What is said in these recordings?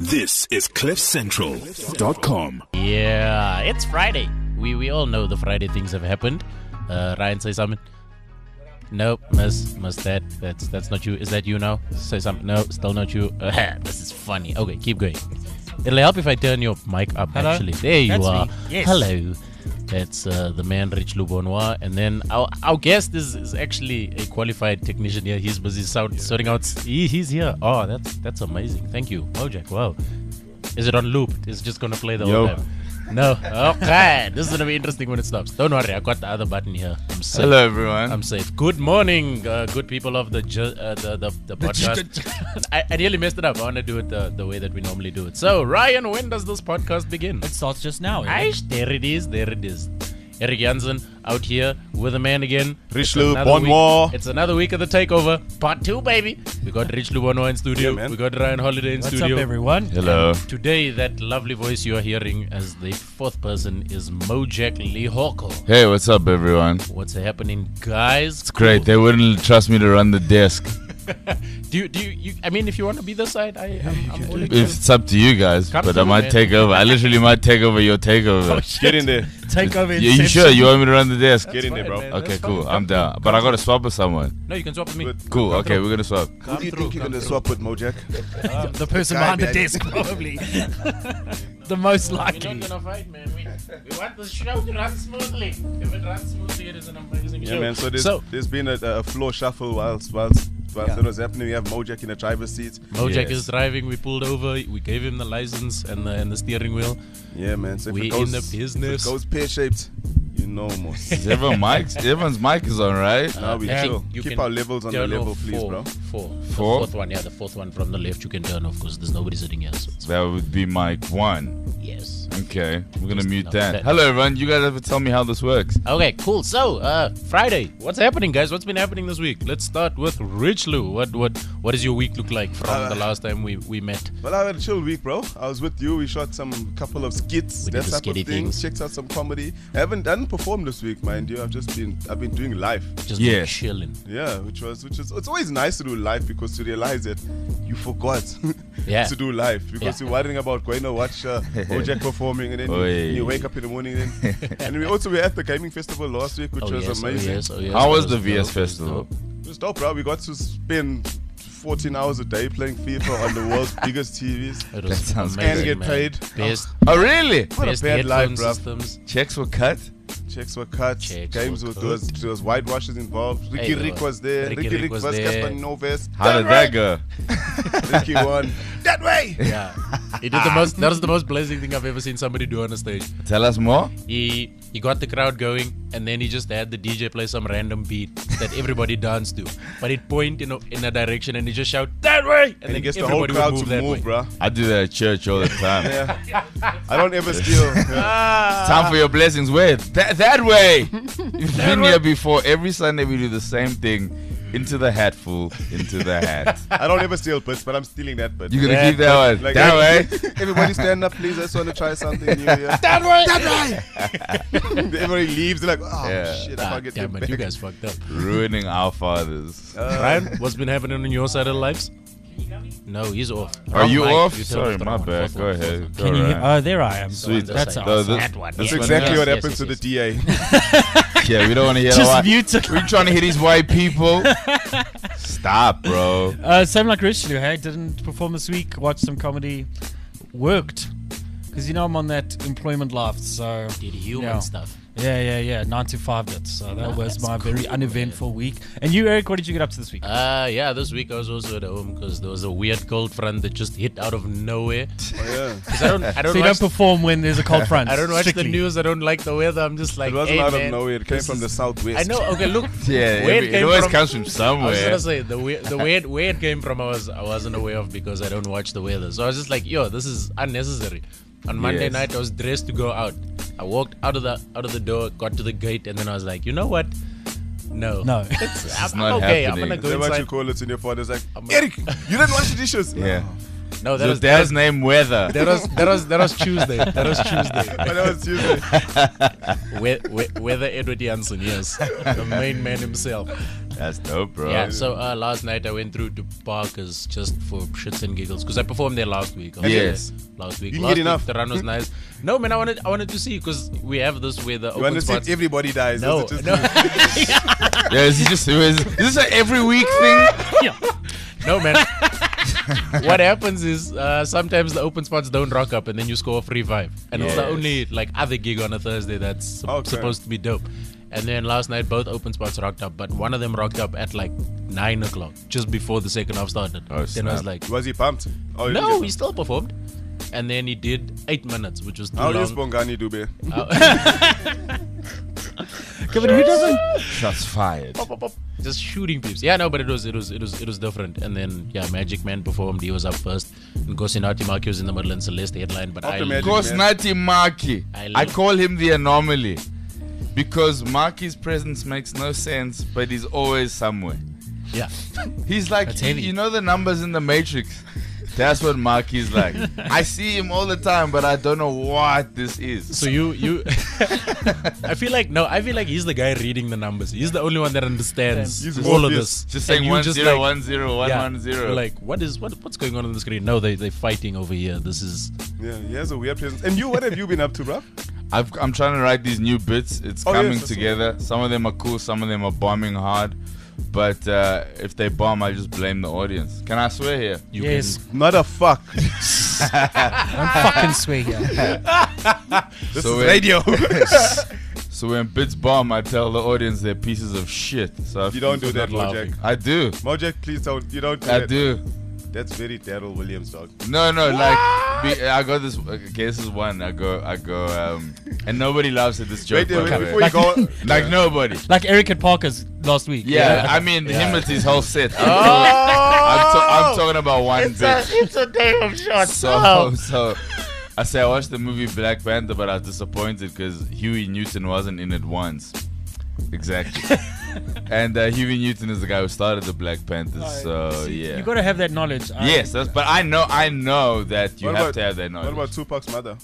This is CliffCentral.com. Yeah, it's Friday. We all know the Friday things have happened. Ryan, say something. Nope, miss that. That's not you. Is that you now? Say something. No, still not you. This is funny. Okay, keep going. It'll help if I turn your mic up. Hello? Actually, there you That's are. me. Yes. Hello. That's the man Rich Lubonois, and then our guest is actually a qualified technician here. He's busy sorting out. He's here. Oh, that's amazing. Thank you, Mojack. Wow. Is it on loop? It's just gonna play the whole time. No. Okay. This is gonna be interesting when it stops. Don't worry, I got the other button here. I'm safe. Hello, everyone. I'm safe. Good morning, good people of the podcast. I nearly messed it up. I want to do it the way that we normally do it. So, Ryan, when does this podcast begin? It starts just now. Aish, there it is. Eric Jansen out here with a man again. Rich It's another Lubonois. week- It's another week of the takeover. Part 2, baby. We got Rich Lubonois in studio. Yeah, man. We got Ryan Holiday in What's studio. up, everyone? Hello. Today, that lovely voice you are hearing as the fourth person is Mojack Lihoko. Hey, what's up, everyone? What's happening, guys? It's great. They wouldn't trust me to run the desk. Do you I mean, if you want to be this side, I'm willing to. It's up to you guys, Come but I through, might man. take over. I literally might take over your takeover. Get in there. Take over. You sure? You want me to run the desk? Get in there, bro. Fine, man. Okay, That's cool. fine. I'm down. But I gotta swap with someone. No, you can swap with me. Good. Cool. Okay, we're gonna swap. Who do you think you're going to swap with, Mojack? The person Guy behind the behind- desk, probably. The most We're not likely. gonna fight, man. We want the show to run smoothly. If it runs smoothly, it is an amazing show. Yeah, man. So there's been a floor shuffle whilst Yeah. it was happening. We have Mojack in the driver's seat. Mojack Yes. is driving. We pulled over. We gave him the license and the steering wheel. Yeah, man. So if We it goes, in the if business. it goes pear-shaped, you know most. Is everyone's mic is on, right? Now we I think chill. you Keep can our levels on the turn level, off please, four. bro. Four. The Four? fourth one, the fourth one from the left you can turn off because there's nobody sitting here. So it's That would be mic 1. yes. Okay, we're gonna Just mute know that. that. Hello, everyone. You guys have to tell me how this works. Okay, cool. So, Friday. What's happening, guys? What's been happening this week? Let's start with Rich Lou. What does your week look like from the last time we met? Well, I had a chill week, bro. I was with you. We shot some couple of skits, We did that the type of skitty things. things. Checked out some comedy. I didn't perform this week, mind you. I've been doing live. Just Yes. chilling. Yeah, which is it's always nice to do live because you realize that you forgot Yeah. to do live because Yeah. you're worrying about going to watch Mojack performing and then Oi. you wake up in the morning then. And we also were at the gaming festival last week, which was amazing. Oh, yes. How was That the VS dope, that was festival? dope. It was dope, bro. We got to spend 14 hours a day playing FIFA on the world's biggest TVs. It was That sounds amazing, And get man. paid. Best, Oh, really? What a best bad life, headphone bro. systems. Checks were cut. Checks were cut. Checks Games were there was whitewashes involved. Ricky Hey, Rick was there. Ricky Ricky Rick Rick was versus there. Casper Noves. How did that go? Ricky won. That way. Yeah. He did the most. That was the most blazing thing I've ever seen somebody do on a stage. Tell us more. He got the crowd going, and then he just had the DJ play some random beat that everybody danced to. But he'd point in a direction, and he just shout that way, And he then gets the whole everybody crowd would to move that way. move, bro. I do that at church all the time. Yeah. I don't ever steal. Yeah. Time for your blessings. Where? That way. You've been here before. Every Sunday we do the same thing. Into the hat, fool. Into the hat. I don't ever steal bits, but I'm stealing that bit. You're gonna Yeah, keep that one. Like, That way. Everybody stand up, please. I just want to try something new here. That way. That way. Everybody leaves. They're like, oh, Yeah. shit, I Ah, can't get damn them it, back. you guys fucked up. Ruining our fathers. Ryan, what's been happening on your side of the lives? No, he's off. Are you Mike, off? you turned Sorry, off the my wrong one. bad. Fourth Go one, ahead. fourth Go Can you hear? right. Oh, there I am. one. That's That awesome. that one. That's Yeah. exactly what Yes, happens to the yes, DA. Yeah, we don't want to hear Just that. mute it. We're trying to hit these white people. Stop, bro. Same like Rich Lou, hey? Didn't perform this week. Watched some comedy. Worked. Because, I'm on that employment life, so... Did human Yeah. stuff. Yeah. 9 to 5 bit. So that Nah, was that's my very cool, uneventful week. And you, Eric, what did you get up to this week? Yeah, this week I was also at home because there was a weird cold front that just hit out of nowhere. Oh, yeah. 'Cause I don't So you watch, don't perform when there's a cold front. I don't watch strictly. the news. I don't like the weather. I'm just like, It wasn't hey, out man, of nowhere. It came this from the is- southwest. I know. Okay, look. Yeah, where it always comes from I was somewhere. gonna say where it came from. I wasn't aware of because I don't watch the weather. So I was just like, yo, this is unnecessary. On Monday Yes. night, I was dressed to go out. I walked out of the door, got to the gate, and then I was like, you know what? No. No. I'm not okay. I'm happening. gonna Is go that what you inside. call it in your father's like, I'm- Eric, you didn't wash the dishes. Yeah. No, that Your was dad's name Weather. that was Tuesday. That was Tuesday. But that was Tuesday. Weather Edward Jansen, yes, the main man himself. That's dope, bro. Yeah, so last night I went through to Parker's just for shits and giggles because I performed there last week. Yes. Last week. You didn't Last get week enough. the run was nice. No, man, I wanted to see because we have this where the You open understand? spots. Everybody dies. No, Is it just no. Yeah, is this an every week thing? No, man. What happens is sometimes the open spots don't rock up and then you score a free vibe. And it's the Yes. only like other gig on a Thursday that's Okay. supposed to be dope. And then last night both open spots rocked up, but one of them rocked up at like 9 o'clock, just before the second half started. Oh, then I was snap. like, Was he pumped? Oh, he no, didn't he get still performed. And then he did 8 minutes, which was too pumped. How long. is Bongani Dube? Kevin, who doesn't? Shots fired. Just shooting peeps. Yeah, no, but it was different. And then Magic Man performed. He was up first. And Gosinati Maki was in the middle and Celeste headline. But After I Magic- Kosnati Maki. I I love- call him the anomaly because Maki's presence makes no sense, but he's always somewhere. yeah. He's like, That's heavy. you know the numbers in the Matrix? That's what Maki's like. I see him all the time, but I don't know what this is. So you I feel like he's the guy reading the numbers. He's the only one that understands He's all of Morpheus. this. Just And saying you 1 just 0 like- 1 0 1 yeah, 1 0. you're like, what's going on the screen? No, they're fighting over here. This is Yeah, he has a weird presence. And you, what have you been up to, bro? I'm trying to write these new bits. It's Oh, coming yes, I saw together. Some of them are cool. Some of them are bombing hard. But if they bomb, I just blame the audience. Can I swear here? you Yes. Not a fuck. Don't fucking swear here. This So is when- radio. So when bits bomb, I tell the audience they're pieces of shit. So You don't do that, not laughing. Mojak. I do. Mojak, please don't. You don't do I that. do. That's very Daryl Williams, dog. No, like I got this. Okay, this is one. I go. And nobody laughs at this joke. Wait, by the before way. you go. Like nobody. Like Eric at Parker's last week. Yeah, I mean him with his whole set. I'm talking about one bit. it's a day of shots. So I say I watched the movie Black Panther, but I was disappointed because Huey Newton wasn't in it once. Exactly. And Huey Newton is the guy who started the Black Panthers. So yeah. You got to have that knowledge. Yes, but I know that you What have about- to have that What knowledge. about Tupac's mother?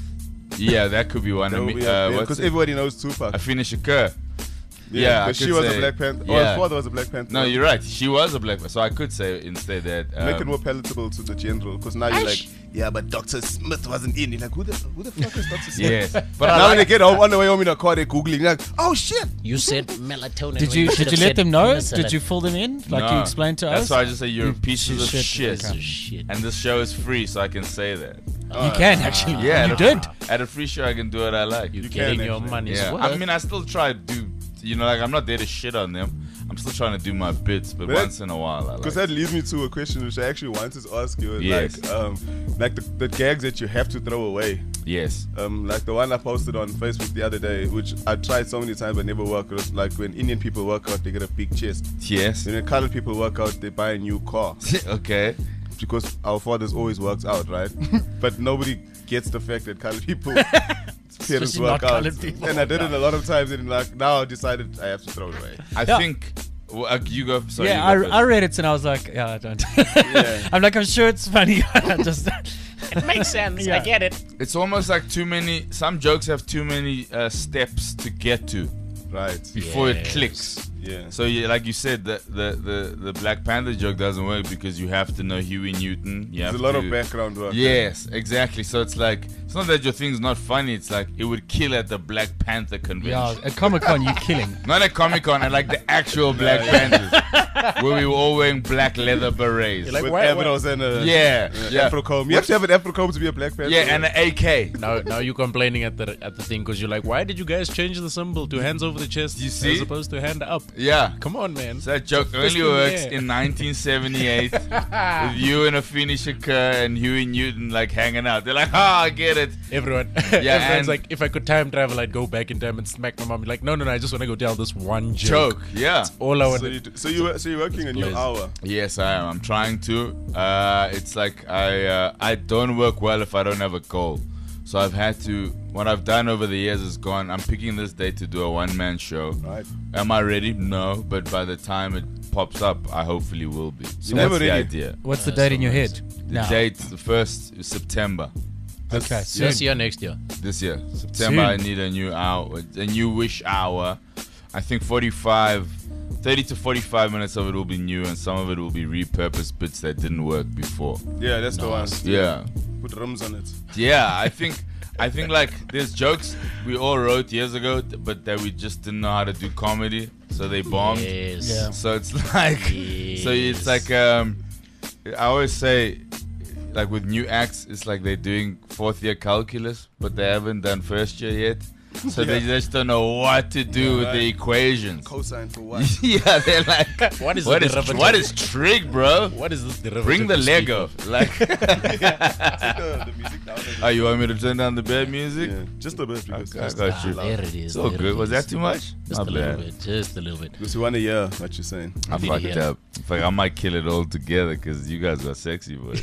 Yeah, that could be one. That of would me. be a- What's because it? everybody knows Tupac. Afeni Shakur. Yeah, I but she could was say- a Black Panther. yeah. Or her father was a Black Panther. No, you're right. She was a black. So I could say instead that. Make it more palatable to the general, because now you're like, yeah, but Dr. Smith wasn't in. You're like, who the fuck is Dr. Smith? Yes, but I Now when they like, get home on the way home in a car, they're googling. You're like, oh shit. You said melatonin. Did when you should have let said them know? penicillin. Did you fill them in like you no. explained to That's us? why I just say you're pieces of shit. shit. Okay. Shit. And this show is free, so I can say that. You can actually. Yeah, you at did. At a free show, I can do what I like. You're You getting can your actually. money's Yeah, worth. I mean, I still try to do. Like I'm not there to shit on them. I'm still trying to do my bits, but But once in a while, I like. Because that leads me to a question which I actually wanted to ask you. Yes. Like the gags that you have to throw away. Yes. Like the one I posted on Facebook the other day, which I tried so many times but never worked. It was like when Indian people work out, they get a big chest. Yes. And when colored people work out, they buy a new car. Okay. Because our fathers always works out, right? But nobody gets the fact that colored people parents Especially work not out. colored people And I did it a lot of times, and like now I decided I have to throw it away. I Yeah. think. Well, you go. Sorry, Yeah, you go I first. read it and I was like, yeah, I don't. Yeah. I'm like, I'm sure it's funny. I just It makes sense. Yeah. I get it. It's almost like too many. Some jokes have too many steps to get to Right. before it Yes. clicks. Yeah. So like you said, the Black Panther joke doesn't work because you have to know Huey Newton. You have There's a lot to, of background work. Yes, exactly. So it's like it's not that your thing's not funny. It's like it would kill at the Black Panther convention. yeah, at Comic Con, you killing. Not at Comic Con, at like the actual Black Panthers, where we were all wearing black leather berets. like, With why- Avros and a yeah, yeah, Afro comb. You have to have an Afro comb to be a Black Panther. yeah, and an AK. Now you're complaining at the thing because you're like, why did you guys change the symbol to hands over the chest You see? as opposed to hand up? Yeah. Come on, man. So that joke Fist only in the works air. in 1978 with you and Afeni Shakur and Huey Newton like hanging out. They're like, I get it. Everyone, Yeah, everyone's and- like, if I could time travel, I'd go back in time and smack my mom. Like, no, I just want to go tell this one joke. Joke, yeah. All I want. So you're working a new Please. hour. Yes, I am. I'm trying to. It's like I don't work well if I don't have a goal. So I've had to. What I've done over the years is gone. I'm picking this day to do a one-man show. Right. Am I ready? No. But by the time it pops up, I hopefully will be. So You're never that's the ready. idea. What's the date in your head? The now. date, the 1st is September. Okay, soon. This year, next year. This year, September. Soon. I need a new hour, a new wish hour. I think 45 30 to 45 minutes of it will be new, and some of it will be repurposed bits that didn't work before. Yeah, that's the one. Yeah. Put rums on it. Yeah, I think like there's jokes we all wrote years ago, but that we just didn't know how to do comedy, so they bombed. Yes. Yeah. So it's like, so it's like, I always say, like with new acts, it's like they're doing 4th year calculus, but they haven't done 1st year yet. So they just don't know what to do with the equations. Cosine for what? Yeah, they're like, What is what the is derivative? what is trig, bro? What is this derivative? Bring the you speak Lego. of? Like, the music down. oh, you want me to turn down the bad music? Yeah, just a bit because Okay, I got you. There it is. It's all there good. it Was is. that too much? Just Not a little bad. bit. Just a little bit. because you want to hear what you're saying. I Really, fucked yeah. up. In fact, I might kill it all together because you guys are sexy boys.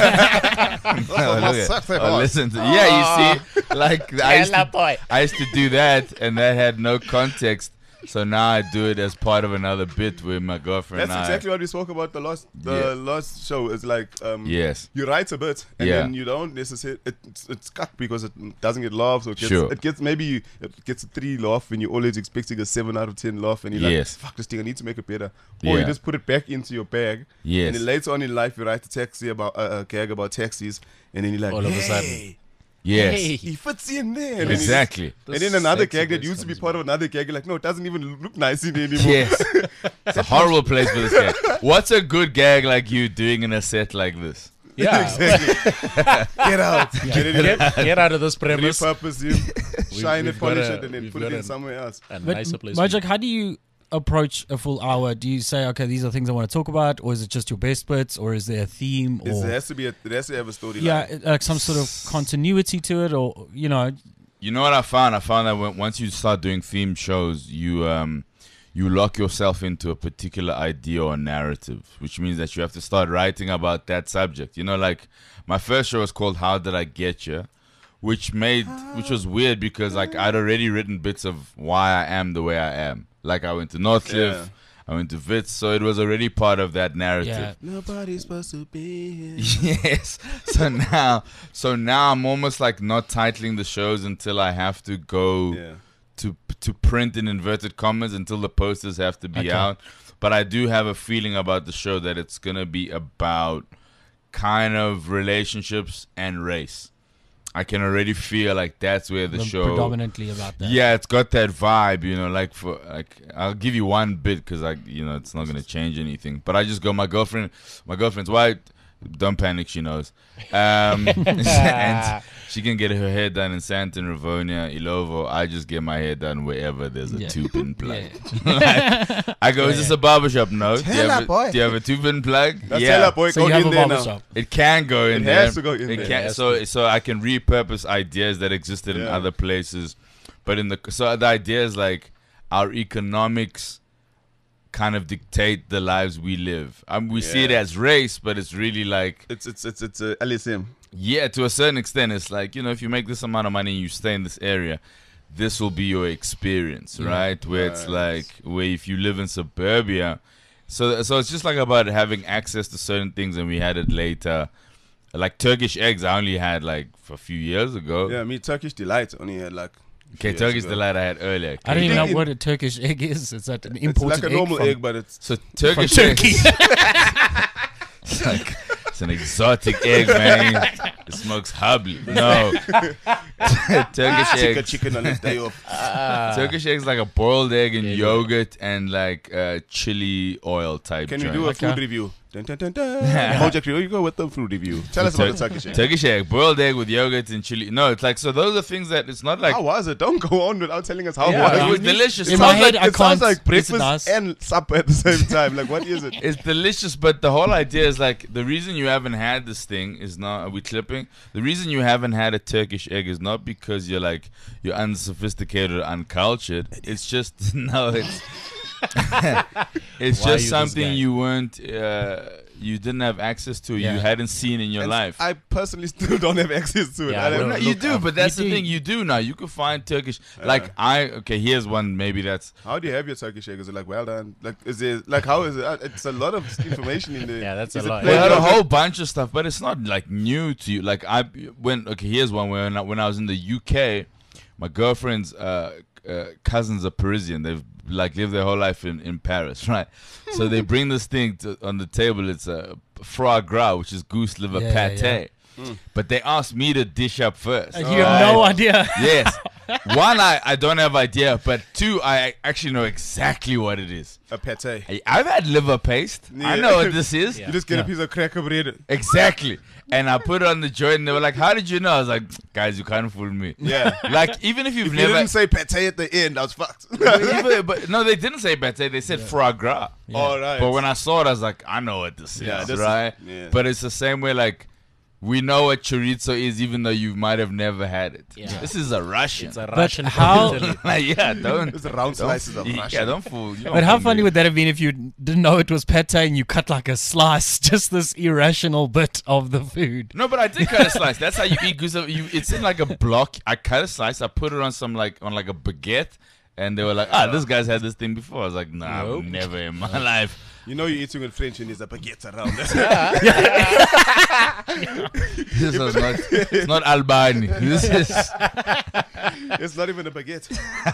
Listen to yeah. You see, like I used to do that, and that had no context. So now I do it as part of another bit with my girlfriend. That's and I. exactly what we spoke about the last show. It's like Yes. you write a bit and Yeah. then you don't necessarily it's cut because it doesn't get laughs or Sure. it gets a 3 laugh when you're always expecting a 7 out of 10 laugh and you're Yes. like, fuck this thing, I need to make it better. Or you Yeah. just put it back into your bag. Yes. And then later on in life you write a gag about taxis and then you're like, All of a sudden. hey, Yes. he fits in there. And then Exactly. and then another sexy gag that voice used to be comes part of another gag, you're like, no, it doesn't even look nice in there anymore. Yes. It's a horrible place for this gag. What's a good gag like you doing in a set like this? Yeah. Get out. Get out of this premise. Repurpose you, shine we've it, polish got it, and then we've put it got in somewhere else. A But nicer place. Mojak, how do you approach a full hour? Do you say, okay, these are things I want to talk about, or is it just your best bits, or is there a theme, It or has to have a storyline. like some sort of continuity to it, or You know what I found? I found that once you start doing themed shows, you lock yourself into a particular idea or narrative, which means that you have to start writing about that subject. Like my first show was called How Did I Get You? Which was weird because like I'd already written bits of why I am the way I am. Like I went to Northcliffe, Yeah. I went to Wits, so it was already part of that narrative. yeah, Nobody's supposed to be here. Yes. So now I'm almost like not titling the shows until I have to go Yeah. to print in inverted commas until the posters have to be Okay. out. But I do have a feeling about the show that it's gonna be about kind of relationships and race. I can already feel like that's where the show predominantly about that. Yeah, it's got that vibe, I'll give you one bit because it's not gonna change anything. But I just go, my girlfriend's white. Don't panic, she knows. And she can get her hair done in Santa Rivonia, Ilovo. I just get my hair done wherever there's a Yeah. two-pin plug. I go, is this a barbershop? No. Do Tell her, boy. do you have a two-pin plug? That's yeah. Tell boy, So go you have in a there now. barbershop. It can go in It there. has to go in It there. can, It has so I can repurpose ideas that existed in Yeah. other places, but so the idea is like our economics kind of dictate the lives we live. We see it Yeah. as race, but it's really like It's LSM. yeah, to a certain extent, it's like if you make this amount of money and you stay in this area, this will be your experience, right? Where it's like where if you live in suburbia. So it's just like about having access to certain things, and we had it later. Like Turkish eggs, I only had like for a few years ago. Yeah, me Turkish Delight only had like. Okay, years Turkish ago. delight I had earlier. I don't even Yeah. know what a Turkish egg is. Is that an It's imported like a normal from- egg, but it's So Turkish Turkey. it's like it's an exotic egg, man. It smokes hubbly. No, Turkish egg. chicken on this day off. Turkish egg is like a boiled egg in yogurt and like chili oil type. Can we joint. do a Okay. food review? Dun, dun, dun, dun. Mojak, here you go with the food review. Tell us about the Turkish egg. Turkish egg, boiled egg with yogurt and chili. No, it's like so. Those are things that it's not like. How was it? Don't go on without telling us how Yeah, was it was it. delicious. In It my sounds head, like I It sounds can't. like Yes, it breakfast does. and supper at the same time. Like, what is it? it's delicious, but the whole idea is like the reason you haven't had this thing is not. Are we clipping? The reason you haven't had a Turkish egg is not because you're unsophisticated or uncultured. It's just no. It's it's Why are just you this something guy? you weren't. You didn't have access to. Yeah. You hadn't seen in your And life. I personally still don't have access to it. Yeah, I don't well, No, you look do, up. but that's You the do. thing. You do now. You can find Turkish. Like okay, here's one. Maybe that's How do you have your Turkish egg? Is it like well done? Like, is it like how is it? It's a lot of information in there. Yeah, that's Is a it lot. we plain had a yogurt? whole bunch of stuff, but it's not like new to you. Like here's one when I was in the UK, my girlfriend's cousins are Parisian. They've like lived their whole life in Paris, right? So they bring this thing on the table. It's a foie gras, which is goose liver pate. But they asked me to dish up first. You have no idea. Yes. One, I don't have idea, but two, I actually know exactly what it is. A pate. I've had liver paste. I know what this is. You just get a piece of cracker bread. Exactly. And I put it on the joint and they were like, how did you know? I was like, guys, you can't fool me. Yeah. Like, even if you've If you never... didn't say pate at the end, I was fucked. but no, they didn't say pate. They said foie gras. All right. But when I saw it, I was like, I know what this Yeah, is, this is- right? yeah. But it's the same way, like, we know what chorizo is, even though you might have never had it. Yeah. This is a Russian. It's a But Russian how- from Italy. Like, yeah, don't... It's the round slices of Yeah, Russian. don't fool. you don't But how fool funny me. would that have been if you didn't know it was pate and you cut like a slice, just this irrational bit of the food? No, but I did cut a slice. That's how you eat goose. It's in like a block. I cut a slice. I put it on some like a baguette, and they were like, this guy's had this thing before. I was like, nah, Nope. never in my life. You know you're eating with French and there's a baguette around. This was not. It's not Albani. This is. It's not even a baguette.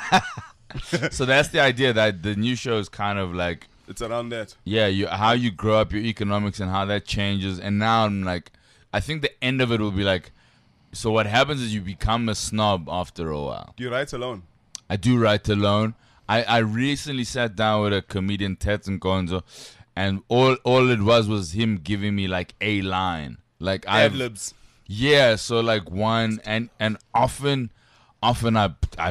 So that's the idea that the new show is kind of like, It's around that. yeah, how you grow up, your economics, and how that changes. And now I'm like, I think the end of it will be like, so what happens is you become a snob after a while. Do you write alone? I do write alone. I recently sat down with a comedian, Ted Nkonzo, and all it was him giving me like a line. Like Ad libs. yeah, so like one and often I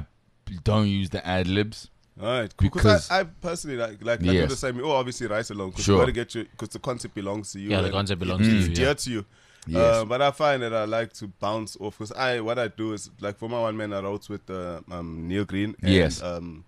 don't use the ad libs. Alright, Because- because I personally like I do Yes. the same. Oh, obviously write alone because Sure. you gotta get you because the concept belongs to you. Yeah, the and concept belongs to it's you. dear Yeah. to you. Yes. But I find that I like to bounce off because what I do is like for my one man I wrote with Neil Green. And, Yes.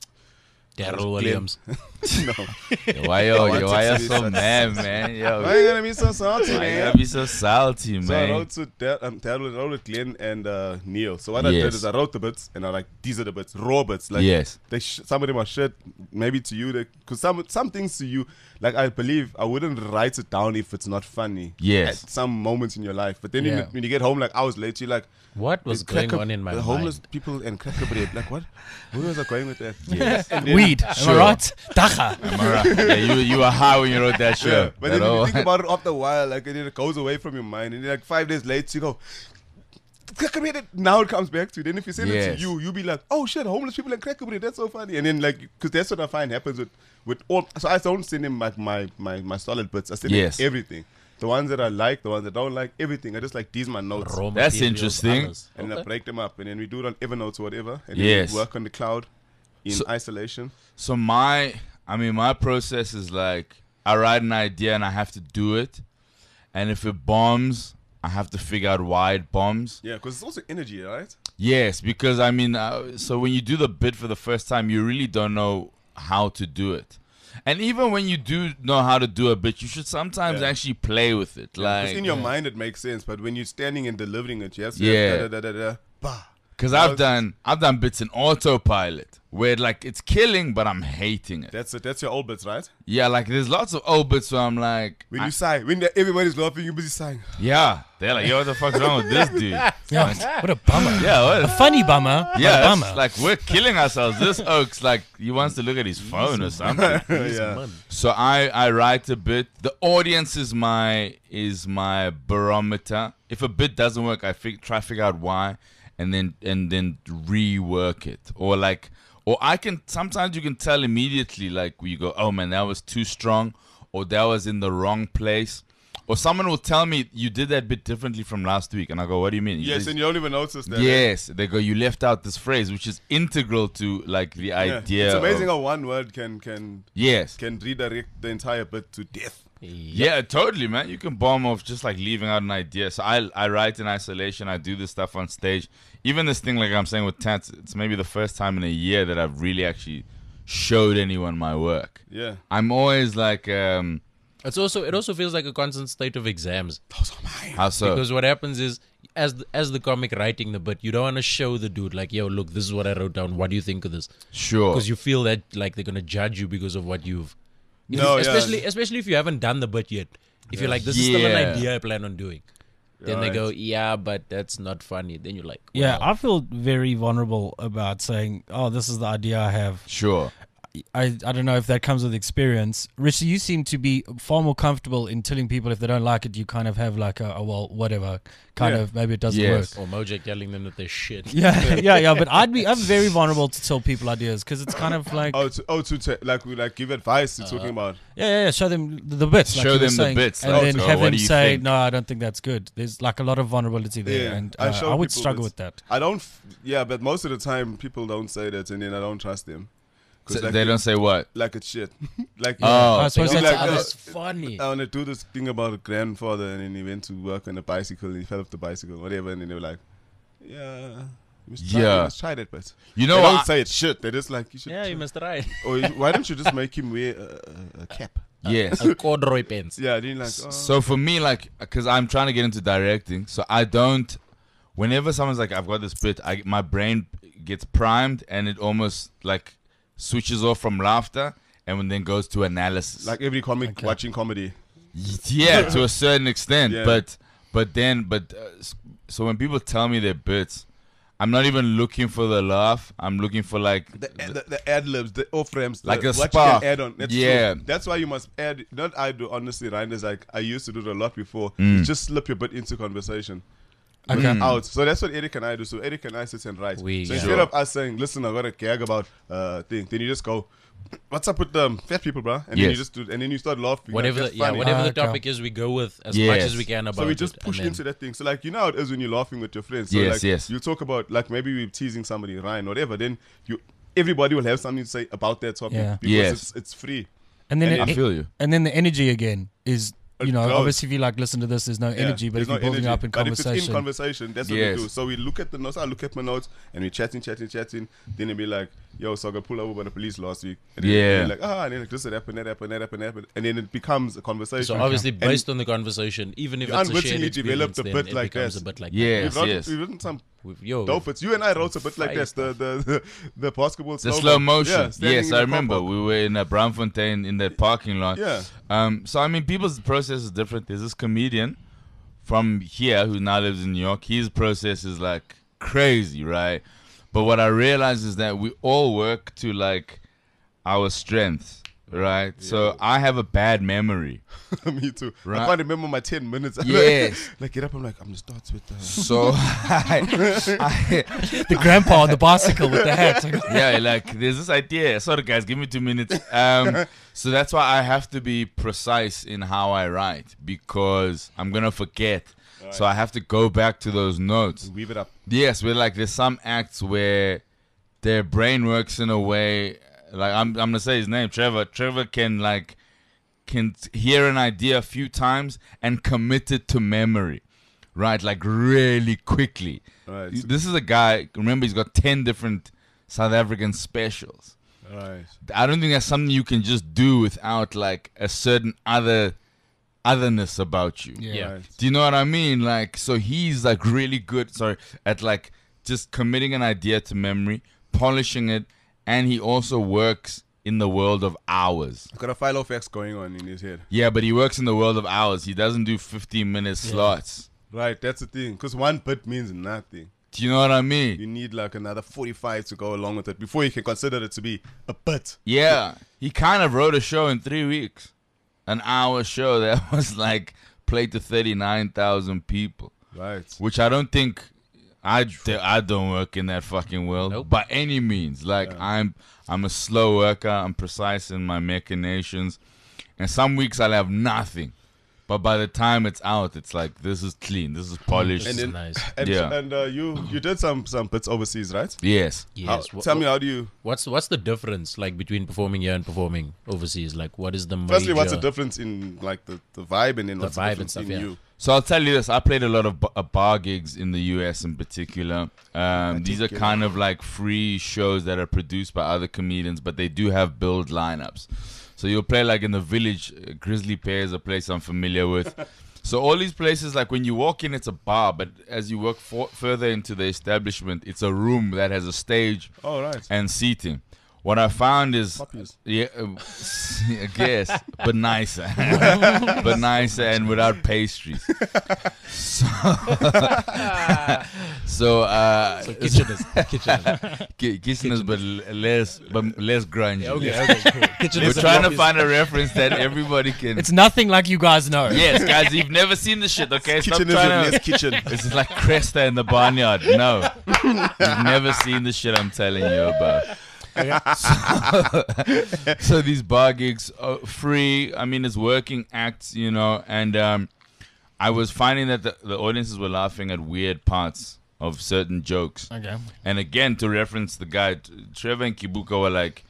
Daryl Glenn. Williams. No. Why I want why to you see so this. mad, man? Yo, Why are you gonna be so salty, why you man? gotta be so salty, So I man? wrote to Daryl with Glenn and Neil. So what I did Yes. is I wrote the bits and I like these are the bits, raw bits. Like Yes. some of them are shit. Maybe to you, because some things to you, like I believe I wouldn't write it down if it's not funny. Yes. At some moments in your life, but then Yeah. when you get home like hours later, you're like, What was going on in my the homeless mind? people and cracker bread. Like what? Where was I going with that? Yes. And then- Weed, am Sure. I right? Dacha. Yeah, you were high when you wrote that show. Yeah, but then That you all- think about it after a while, like and then it goes away from your mind, and then like 5 days later you go, cracker bread. Now it comes back to you. Then if you send it Yes. to you, you'll be like, oh shit, homeless people and cracker bread. That's so funny. And then like, because that's what I find happens with all. So I don't send him like my solid bits. I send Yes. him everything. The ones that I like, the ones that I don't like, everything. I just like these my notes. Raw That's materials, interesting. others. And then I Okay. break them up, and then we do it on Evernote or whatever, and Yes. then we work on the cloud in So- isolation. So my process is like I write an idea and I have to do it, and if it bombs, I have to figure out why it bombs. Yeah, because it's also energy, right? Yes, because I mean, so when you do the bit for the first time, you really don't know how to do it. And even when you do know how to do a bit, you should sometimes Yeah. actually play with it. Because Like, in your mind it makes sense, but when you're standing and delivering it, yes, Yeah. bah. because I've done bits in autopilot where like it's killing, but I'm hating it. That's it. That's your old bits, right? Yeah, like there's lots of old bits where I'm like, When you sigh, when everybody's laughing, you're busy sighing. yeah, they're like, yo, what the fuck's wrong with this dude? Yeah, what a bummer. Yeah, what? A funny bummer. but Yeah, a it's bummer. like we're killing ourselves. This oak's like he wants to look at his phone or something. Yeah. So I write a bit. The audience is my barometer. If a bit doesn't work, I try to figure out why, and then rework it. Or I can sometimes you can tell immediately, like you go, oh man, that was too strong, or that was in the wrong place. Or someone will tell me you did that bit differently from last week, and I go, what do you mean? Yes, and you don't even notice that. Yes, they go. You left out this phrase, which is integral to like the Yeah. idea. It's amazing of- how one word can yes, redirect the entire bit to death. yeah, totally, man. You can bomb off just like leaving out an idea. So I write in isolation. I do this stuff on stage. Even this thing, like I'm saying with Tats, it's maybe the first time in a year that I've really actually showed anyone my work. Yeah. I'm always like, It also feels like a constant state of exams. how so? Because what happens is, as the comic writing the bit, you don't want to show the dude like, yo, look, this is what I wrote down. What do you think of this? Sure. Because you feel that like they're gonna judge you because of what you've. No, yeah. especially if you haven't done the bit yet. If you're like, this is still an Yeah. idea I plan on doing. Then they Right. go, yeah, but that's not funny. Then you're like, Yeah, wow. I feel very vulnerable about saying, "Oh, this is the idea I have." Sure. I don't know if that comes with experience. Richie, you seem to be far more comfortable in telling people if they don't like it. You kind of have like a well, whatever, kind Yeah. of maybe it doesn't Yes. work. Or Mojo telling them that they're shit. Yeah. But I'm very vulnerable to tell people ideas because it's kind of like Like we like give advice. You're talking about. yeah. Show them the bits. Like Show you were them the saying, bits, and like, then oh, have what them do you say, think? "No, I don't think that's good." There's like a lot of vulnerability there, and I show I would people struggle this. with that. I don't. Yeah, but most of the time people don't say that, and then I don't trust them. So Like they don't say what? like it's shit. Like Oh. I suppose They that's go, like, "Oh, uh, that's funny. I want to do this thing about a grandfather, and then he went to work on a bicycle, and he fell off the bicycle, whatever, and then they were like, "Yeah, let's try that." But You they know don't what? say it's shit. They just like you should. Yeah, you must try. Or why don't you just make him wear a cap? Yes. A corduroy pants. Yeah, then like So for me, like, because I'm trying to get into directing, so I don't. Whenever someone's like, "I've got this bit," my brain gets primed, and it almost like switches off from laughter, and then goes to analysis. like every comic watching comedy. Yeah, to a certain extent. Yeah. So when people tell me their bits, I'm not even looking for the laugh. I'm looking for like The ad libs, the off ramps, Like a what spark. you can add on. That's Yeah. true. That's why you must add. Not I do honestly, Ryan is like I used to do it a lot before. Mm. Just slip your bit into conversation. Okay. Out. So that's what Eric and I do. So Eric and I sit and write. We- so yeah. instead Sure. of us saying, "Listen, I got a gag about thing," then you just go, "What's up with fat people, bro?" And then you Yes. just do, and then you start laughing. Whatever, Like, the, that's funny. whatever the Okay. topic is, we go with as Yes. much as we can about So we just it, push and then- into that thing. So like you know how it is when you're laughing with your friends. So Yes, like yes. you talk about like maybe we're teasing somebody, Ryan, whatever. Then everybody will have something to say about that topic Yeah. because Yes. it's free. And then And I feel you. and then the energy again is Close. obviously if you like listen to this, there's no Yeah, energy, but there's if you're no building energy. up in But if it's in conversation, conversation, that's what Yes. we do. So we look at the notes. I look at my notes, and we chatting. Then it'll be like, "Yo, so I got pulled over by the police last week." And then Yeah. it'll be like, and then like, this happened, that happened, and then it becomes a conversation. So obviously, And based on the conversation, even if you it's a shared unwittingly develop experience, the then bit it like becomes that. a bit like Yes. we've written, yes. we've written some Yo, dope bits. You and I wrote a bit like Fire that. The basketball The slow motion. Yeah, standing Yes, in I the remember. car park. We were in Braamfontein in that parking lot. Yeah. So I mean, people's process is different. There's this comedian from here who now lives in New York. His process is like crazy, right? But what I realize is that we all work to like our strengths, right? So I have a bad memory. Me too. Right. I can't remember my 10 minutes. Yes. Like get up. I'm like I'm gonna start with. So the grandpa on the bicycle with the hat. yeah, like there's this idea. Sorry, guys, give me 2 minutes. So that's why I have to be precise in how I write because I'm gonna forget. So I have to go back to those notes. Weave it up. Yes, we're like there's some acts where their brain works in a way. Like I'm gonna say his name, Trevor. Trevor can hear an idea a few times and commit it to memory, right? Like really quickly. Right. This is a guy. Remember, he's got 10 different South African specials. Right. I don't think that's something you can just do without like a certain otherness about you. Yeah. Right. Do you know what I mean? Like, so he's like really good, at like just committing an idea to memory, polishing it, and he also works in the world of hours. Got a file of X going on in his head. Yeah, but he works in the world of hours. He doesn't do 15-minute slots. Right. That's the thing. Because one bit means nothing. Do you know what I mean? You need like another 45 to go along with it before you can consider it to be a bit. Yeah. He kind of wrote a show in 3 weeks. An hour show that was like played to 39,000 people. Right. Which I don't think I don't work in that fucking world Nope. by any means. Like I'm a slow worker. I'm precise in my machinations, and some weeks I'll have nothing, but by the time it's out, it's like this is clean, this is polished. This And is then- nice. And, Yeah. and you did some bits overseas, right? Yes. Yes. Tell me, how do you? What's the difference like between performing here and performing overseas? Like, what is the major? Firstly, what's the difference in like the vibe and then The what's the vibe and difference stuff, in yeah. you? So I'll tell you this. I played a lot of bar gigs in the US in particular. These are kind of like free shows that are produced by other comedians, but they do have build lineups. So you'll play like in the Village, Grizzly Pear is a place I'm familiar with. So all these places, like when you walk in, it's a bar, but as you work further into the establishment, it's a room that has a stage Oh, right. and seating. what I found is, Poppies. yeah, I guess, but nicer, but nicer and without pastries. So, so kitcheners, but less grungy. Okay, cool. Kitchen We're is trying to find a reference that everybody can. It's nothing like you guys know. Yes, guys, you've never seen this shit, okay? Stop Kitchen is trying a to. less kitchen. This is like Cresta in the barnyard. No, you've never seen the shit I'm telling you about. So these bar gigs are free. I mean, it's working acts, you know, and I was finding that the audiences were laughing at weird parts of certain jokes. Okay. And again, to reference the guy, Trevor and Kibuka were like,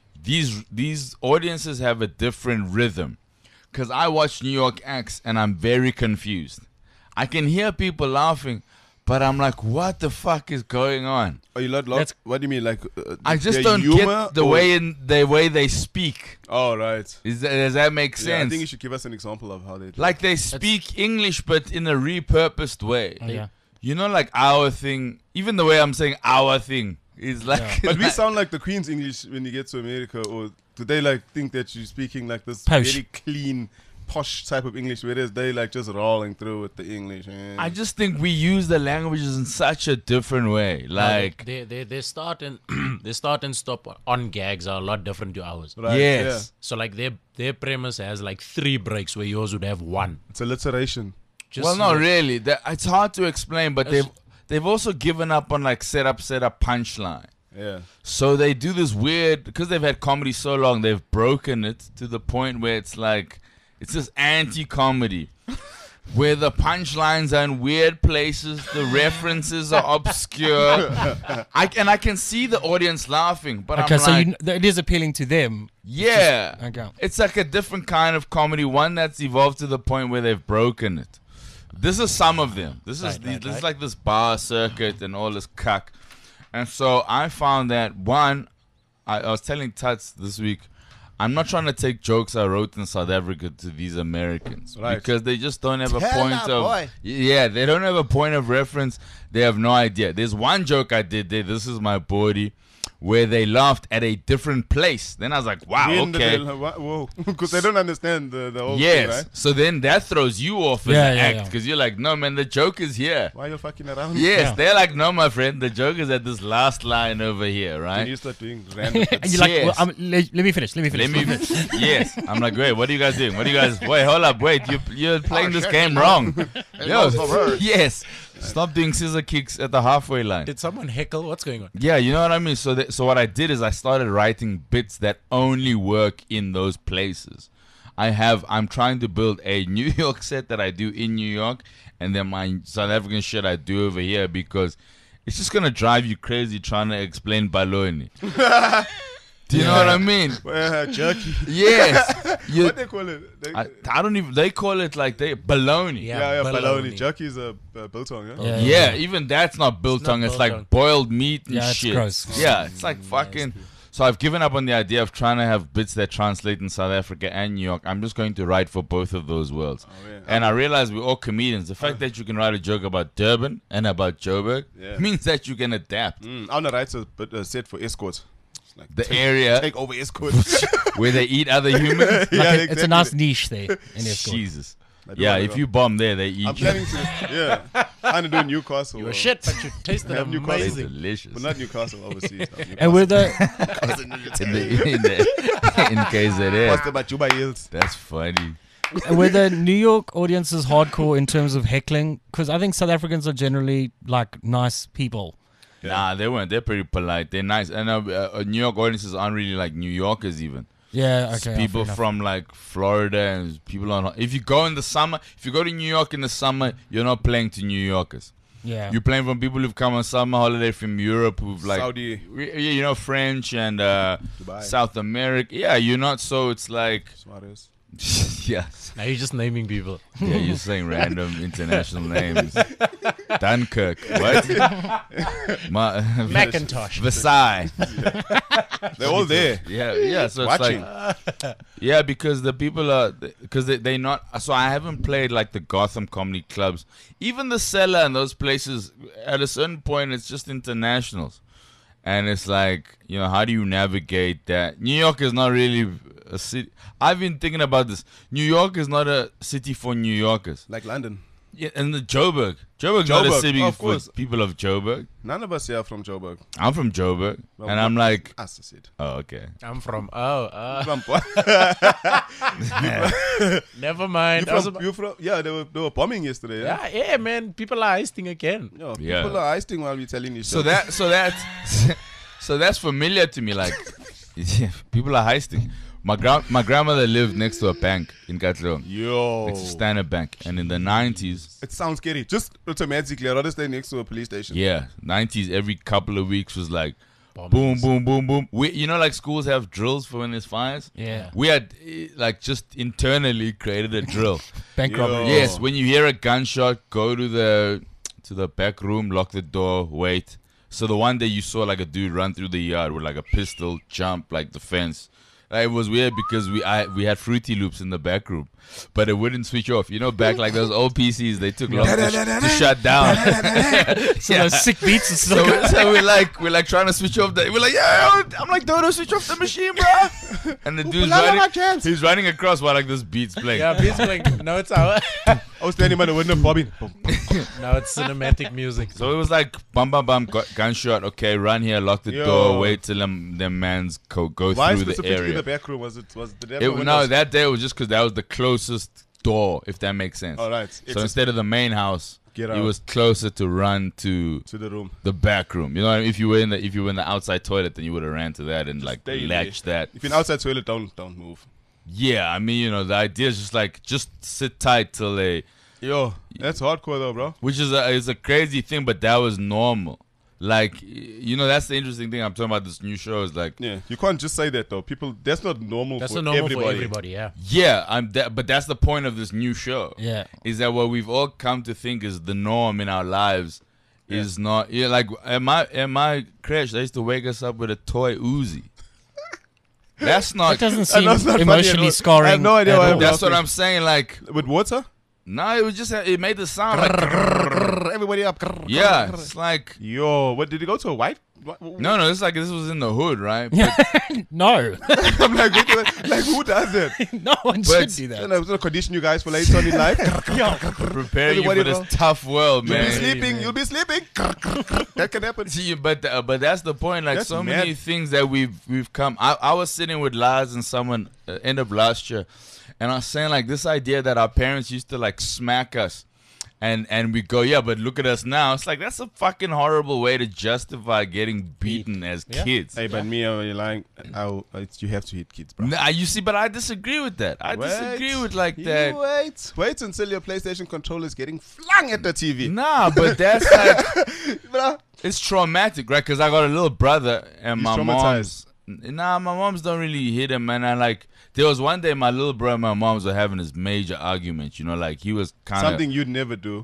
these audiences have a different rhythm. Because I watch New York acts and I'm very confused. I can hear people laughing, but I'm like, what the fuck is going on? Are you not lost? What do you mean? Like, I just their don't humor get the or- way they speak. Oh, right. Does that make Yeah, I sense? think you should give us an example of how they do. Like they speak English, but in a repurposed way. Yeah. You know, like our thing. Even the way I'm saying our thing is like. Yeah. But we sound like the Queen's English when you get to America, or do they like think that you're speaking like this Posh. very clean, posh type of English, whereas they like just rolling through with the English? I just think we use the languages in such a different way. Like, they start and they start and stop on gags are a lot different to ours. Right, yes. So like their premise has like 3 breaks where yours would have 1. yeah. It's alliteration. Just Well, no, really. It's hard to explain, but they've also given up on like setup, punchline. Yeah. So they do this weird, because they've had comedy so long, they've broken it to the point where it's like, it's this anti-comedy. Where the punchlines are in weird places, the references are obscure. I can see the audience laughing, but Okay, I'm so like, it is appealing to them. yeah. Okay. It's like a different kind of comedy, one that's evolved to the point where they've broken it. This is some of them. This is like this bar circuit and all this cuck. And so I found that, one, I was telling Tuts this week, I'm not trying to take jokes I wrote in South Africa to these Americans. Right. Because they just don't have a Tell point that of... boy. Yeah, they don't have a point of reference. They have no idea. There's one joke I did there, this is my body, where they laughed at a different place. Then I was like, wow, When did okay. they- Whoa. Because they don't understand the whole Yes. thing, right? So then that throws you off as Yeah, an yeah, act yeah. because you're like, no, man, the joke is here. Why are you fucking around? Yes, Yeah. they're like, no, my friend, the joke is at this last line over here, Can right? you start doing random And bits? you're like, Yes. well, let me finish. Let me finish. Let me, yes. I'm like, wait, what are you guys doing? What are you guys, wait, hold up, wait, you're playing this game wrong. Yo, yes. Stop doing scissor kicks at the halfway line. Did someone heckle? What's going on? Yeah, you know what I mean? So what I did is I started writing bits that only work in those places. I'm trying to build a New York set that I do in New York, and then my South African shit I do over here, because it's just gonna drive you crazy trying to explain baloney. Do you know what I mean? Jerky. Yes. What they call it? I don't even. They call it like baloney. Yeah, baloney. baloney. Jerky is a biltong, yeah? Yeah. Yeah, even that's not biltong. not It's like biltong. boiled meat and Yeah, it's shit. gross. Yeah, it's like fucking. So I've given up on the idea of trying to have bits that translate in South Africa and New York. I'm just going to write for both of those worlds. yeah. And I realize we're all comedians. The fact that you can write a joke about Durban and about Joburg Yeah. means that you can adapt. I want to write a set for escorts. It's like The area take over escorts. where they eat other humans. Yeah, It's a nice exactly. niche there in Escort. Jesus. I do Yeah, wanna if go. you bomb there, they eat I'm you. planning to, yeah. I'm going to do Newcastle. You were shit, but you tasted Have Newcastle. It's amazing. delicious. But not Newcastle, overseas. And with the in KZN. What's the Bajuba Hills? That's funny. were the New York audiences hardcore in terms of heckling? Because I think South Africans are generally like nice people. Nah, they weren't. They're pretty polite. They're nice. And New York audiences aren't really like New Yorkers even. Yeah, It's okay. people fair enough. from like Florida and people on. If you go in the summer, if you go to New York in the summer, you're not playing to New Yorkers. Yeah. You're playing from people who've come on summer holiday from Europe, who've like Saudi. you know, French and Dubai. South America. Yeah, you're not. So it's like Suarez. yeah. Now you're just naming people. Yeah, you're saying random international names. Dunkirk. What? Macintosh. Versailles. They're all there. Yeah. So it's Watching. like, yeah, because the people are, because they not. So I haven't played like the Gotham comedy clubs, even the Cellar and those places. At a certain point, it's just internationals, And it's like, you know, how do you navigate that? New York is not really a city. I've been thinking about this. New York is not a city for New Yorkers. Like London. Yeah, and the Joburg. Joburg's not a Joburg, city of for course. people of Joburg. None of us here are from Joburg. I'm from Joburg. Well, And I'm like, Us, I said. oh, okay. I'm from. From, Never mind. you from, yeah, they were bombing yesterday. Yeah, Yeah, man. People are heisting again. Yo, Yeah. people are heisting while we're telling you So that's familiar to me. Like, people are heisting. My grandmother lived next to a bank in Katlehong. Yo. It's a Standard Bank. And in the 90s, It sounds scary. Just automatically, I'd rather stay next to a police station. yeah, 90s, every couple of weeks was like, Bombings. boom, boom, boom, boom. You know, like schools have drills for when there's fires? Yeah. We had, like, just internally created a drill. Bank Yo. robbery. Yes, when you hear a gunshot, go to the back room, lock the door, wait. So the one day you saw like a dude run through the yard with like a pistol, jump like the fence. It was weird because we had Fruity Loops in the back room, but it wouldn't switch off. You know, back like those old PCs, they took long to shut down. So those sick beats and stuff. So we're like trying to switch off the. We're like, yeah, I'm like, don't switch off the machine, bro. And the dude's running. He's running across while like this beat's playing. Yeah, basically. No, it's our. I was standing by the window, bobbing. No, it's cinematic music. So it was like bum bum bum gunshot. Okay, run here, lock the Yo. door, wait till them mans go Why through the specifically area. the back room? Was the No, that day it was just because that was the closest door, if that makes sense. All right. So instead of the main house, Get it out. was closer to run to to the room. the back room. You know, what I mean? If you were in the outside toilet, then you would have ran to that and like stay latch that. If you're outside toilet, don't move. Yeah, I mean, you know, the idea is just sit tight till they. Yo, that's hardcore though, bro. Which is a crazy thing, but that was normal. Like, you know, that's the interesting thing I'm talking about. This new show is like, Yeah, you can't just say that though. People, that's not normal. That's for the normal everybody. for everybody, yeah. yeah, but that's the point of this new show. Yeah. Is that what we've all come to think is the norm in our lives is not. Yeah, like at my crash, they used to wake us up with a toy Uzi. That's That not. doesn't I seem know it's not funny at emotionally all. scarring. I have no idea at why all. I'm That's what laughing. I'm saying. Like, With water, no, it was just it made the sound like. everybody up. Yeah, it's like. Yo, what did he go to a white? No, it's like this was in the hood, right? No. I'm like, like who does that? No one should do that. It's gonna condition you guys for later on in life. Prepare you Everybody for this know. tough world, You'll be man. sleeping. You'll be sleeping. That can happen. See, but that's the point. Like That's so mad. many things that we've come. I was sitting with Lars and someone end of last year, and I was saying like this idea that our parents used to like smack us, and we go, yeah, but look at us now. It's like that's a fucking horrible way to justify getting beaten as kids. Hey, but me, you're lying. You have to hit kids, bro. Nah, you see, but I disagree with that. I disagree with like You that. Wait until your PlayStation controller is getting flung at the TV. Nah, but that's like. Bruh. It's traumatic, right? Because I got a little brother and He's my traumatized. mom's. Nah, my moms don't really hit him, man. I like. There was one day my little brother and my moms were having this major argument. You know, like he was kind of. Something you'd never do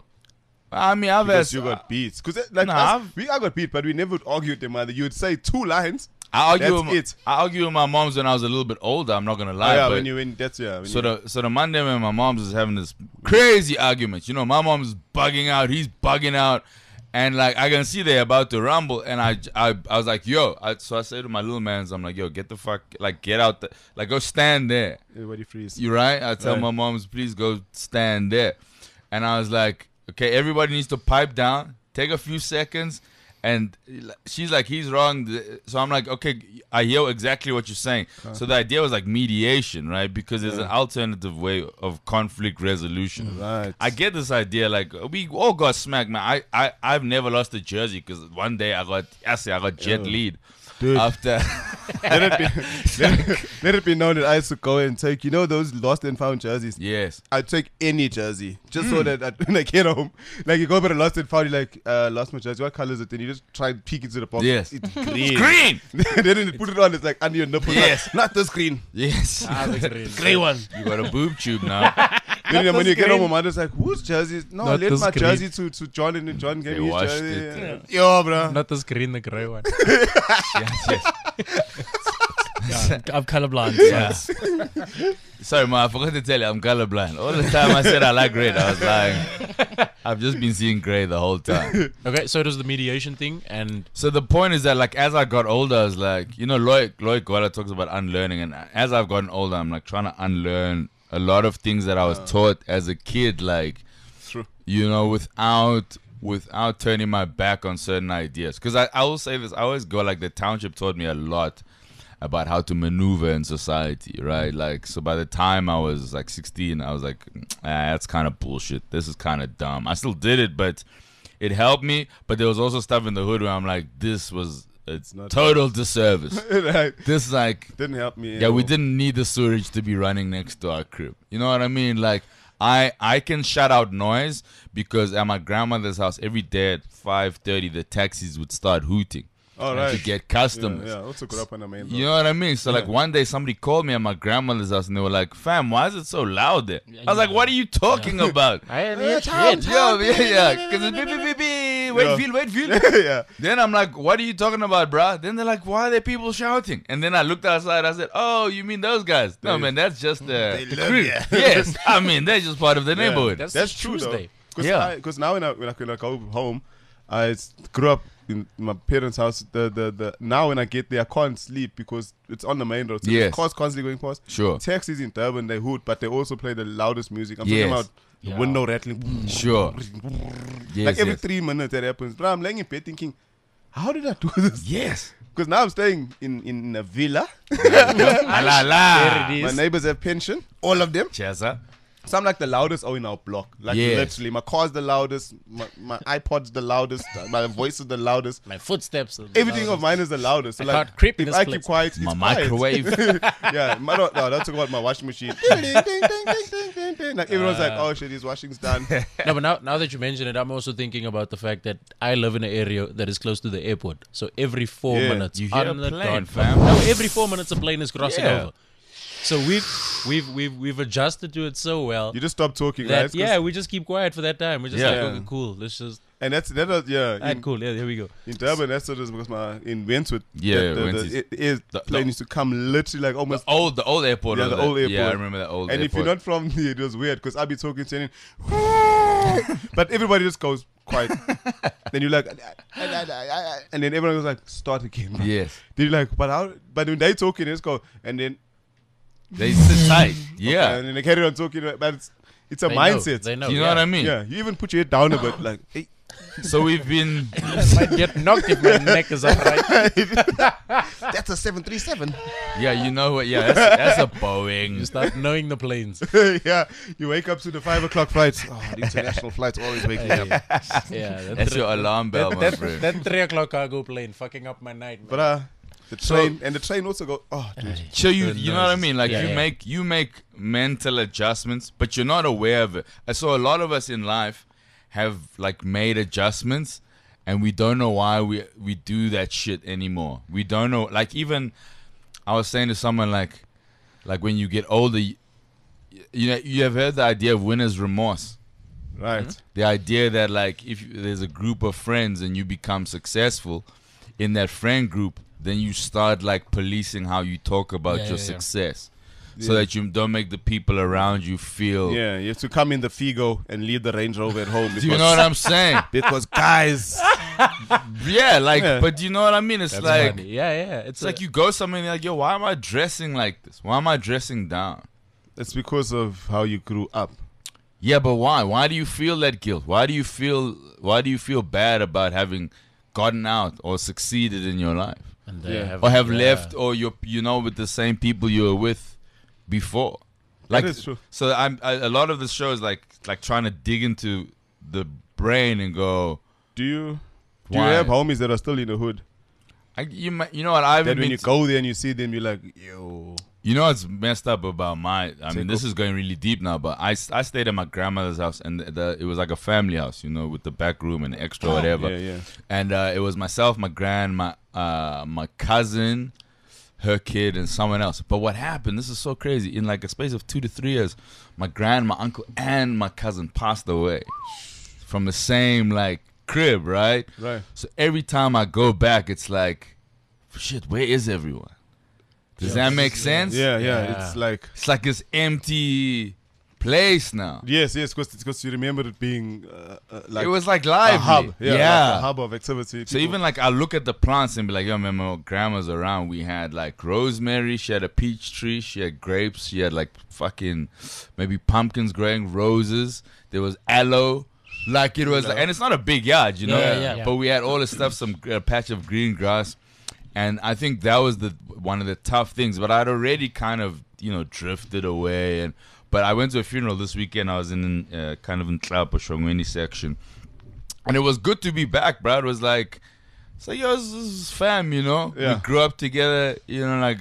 I mean, I've because had. you got beat. Because like Nah, us, I got beat, but we never would argue with them either. You'd say 2 lines. I argue. That's With, it. I argue with my moms when I was a little bit older. I'm not gonna Oh, lie. yeah, but when you win, that's when so you, the Monday when my mom's was having this crazy argument. You know, my mom's bugging out. He's bugging out. And like I can see they're about to rumble, and I was like, yo. So I said to my little mans, I'm like, yo, get the fuck, like get out, like go stand there. everybody freeze. You right? I tell Right. my moms, please go stand there. And I was like, okay, everybody needs to pipe down, take a few seconds. And she's like, he's wrong. So I'm like, okay, I hear exactly what you're saying. So the idea was like mediation, right? Because there's an alternative way of conflict resolution. Right. I get this idea, like we all got smacked, man. I've never lost a jersey because one day I got jet lead. Dude. After let it be known that I used to go and take, those lost and found jerseys. yes. I'd take any jersey just so that when I get home, like you go by the lost and found, you're like, lost my jersey. What color is it? Then you just try and peek into the box. Yes. It's green. Green. Then you put it on, it's like under your nipple. Yes. Like, not the screen. Yes. Grey one. You got a boob tube now. Then when you get screen. home, my mother's like, whose jersey? No, I Not lent the my screen. jersey to John, and John gave They me his washed jersey. it. Yo, bro. Not the screen, the grey one. yes. I'm colorblind. Yeah. So. Sorry, ma, I forgot to tell you I'm colorblind. All the time I said I like red, I was lying. I've just been seeing grey the whole time. Okay, so it was the mediation thing, and So the point is that, like, as I got older, I was like, you know, Lloyd Gola talks about unlearning, and as I've gotten older, I'm like trying to unlearn a lot of things that I was taught as a kid, like, True. you know, without turning my back on certain ideas. Because I will say this, I always go, like, the township taught me a lot about how to maneuver in society, right? Like, so by the time I was like 16, I was like, that's kind of bullshit. This is kind of dumb. I still did it, but it helped me. But there was also stuff in the hood where I'm like, it's not total disservice. Right. This, like, Didn't help me. yeah, we didn't need the sewage to be running next to our crib. You know what I mean? Like, I can shut out noise because at my grandmother's house, every day at 5:30, the taxis would start hooting. All right. To get customers. Yeah, also grew up on the main road. You know what I mean? So, like, Yeah. one day somebody called me at my grandmother's house and they were like, fam, why is it so loud there? I was like, what are you talking about? I Yeah, because it's beep, beep, beep, beep. Wait, feel. Yeah. Then I'm like, what are you talking about, bruh? Then they're like, why are there people shouting? And then I looked outside. I said, oh, you mean those guys? No, man, that's just the crew. Yes, I mean, they're just part of the neighborhood. That's true, Tuesday. though. Yeah. Because now when I go home, I grew up in my parents' house. Now when I get there, I can't sleep because it's on the main road. So Yes. there's cars constantly going past. Sure. Taxis in Durban, they hoot, but they also play the loudest music. I'm Yes. talking about the window rattling. Sure. Yes, Like every yes. 3 minutes that happens. But I'm laying in bed thinking, how did I do this? Yes. Because now I'm staying in a villa. La la. There it My is. neighbors have pension, all of them. Chesa. So I'm like the loudest in our block. Like Yes. literally, my car's the loudest, my iPod's the loudest, my voice is the loudest. My footsteps. are Everything loud. of mine is the loudest. So I like, can't creep in if this I place. keep quiet, it's My quiet. microwave. Yeah, no, don't talk about my washing machine. Ding, ding, ding, ding, ding, ding, ding. Like everyone's like, oh shit, his washing's done. No, but now that you mention it, I'm also thinking about the fact that I live in an area that is close to the airport. So every 4 Yeah. minutes, You hear on a the plane, dot, fam. No, every 4 minutes a plane is crossing Yeah. over. So we've adjusted to it so well You just stop talking, that right? 'Cause- yeah, we just keep quiet for that time. We're just Yeah. like, okay, cool. Let's just And that was alright, cool. Yeah, here we go. in Durban. That's what it is because in Wentworth, Yeah, the Wentworth. The- plane used to come literally like almost. The old airport. Yeah, over the there. old airport. Yeah, I remember that old And airport. if you're not from here, it was weird because I'd be talking to but everybody just goes quiet. Then you're like, and then everyone was like, start again. Yes. Then you're like, but how? But when they talking, it's go, and then They sit tight. Yeah. and then they carry on talking. But it's a They mindset. Know, they know. Do you know what I mean? Yeah, you even put your head down a bit, like, hey, So we've been. Might get knocked if my neck is upright. that's a 737. Yeah, you know what? Yeah, that's a Boeing. You start knowing the planes. Yeah, you wake up to the 5 o'clock flights. Oh, the international flights always wake me up. Yeah, That's your alarm bell, my friend. that 3 o'clock cargo plane fucking up my night. Man. But the train and the train also go. Oh, dude. So you The know what I noises. mean? Like Yeah, yeah. you make mental adjustments, but you're not aware of it. And so a lot of us in life have like made adjustments, and we don't know why we do that shit anymore. We don't know. Like even I was saying to someone like when you get older, you know, you have heard the idea of winner's remorse. Right. The idea that like if there's a group of friends and you become successful in that friend group, then you start like policing how you talk about Yeah, your yeah, yeah. success, so that you don't make the people around you feel. Yeah, you have to come in the Figo and leave the Range Rover at home. Do you know what I'm saying? Because guys, Yeah, like, Yeah. but you know what I mean? It's That's like funny. Yeah. it's like you go somewhere and you're like, yo, why am I dressing like this? Why am I dressing down? it's because of how you grew up. Yeah, but why? Why do you feel that guilt? Why do you feel bad about having gotten out or succeeded in your life? And Yeah. Or have left, or you're with the same people you were with before. Like, That is true. So a lot of the show is like trying to dig into the brain and go, Do you Why? have homies that are still in the hood? you know what, I haven't That when been you go there and you see them, you're like, yo. You know what's messed up about I mean, Take this off. is going really deep now, but I stayed at my grandmother's house, and it was like a family house, you know, with the back room and extra whatever. Yeah. And it was myself, my gran, my cousin, her kid, and someone else. But what happened, this is so crazy, in like a space of 2 to 3 years, my gran, my uncle, and my cousin passed away from the same like crib, right? Right. So every time I go back, it's like, shit, where is everyone? Does that make sense? Yeah. Yeah. It's like It's like this empty place now. Yes, because you remember it being like It was like a lively. hub. Yeah, yeah. like a hub of activity. So even like I look at the plants and be like, yo, man, my grandma's around. We had like rosemary. She had a peach tree. She had grapes. She had like fucking maybe pumpkins growing, roses. There was aloe. Like it was, like, and it's not a big yard, you know. Yeah. But we had all the stuff, some patch of green grass, and I think that was one of the tough things. But I'd already kind of, drifted away. But I went to a funeral this weekend. I was in kind of in Tlapa Shongweni section, and it was good to be back, bro. It was like, yo, this is fam, Yeah. We grew up together, like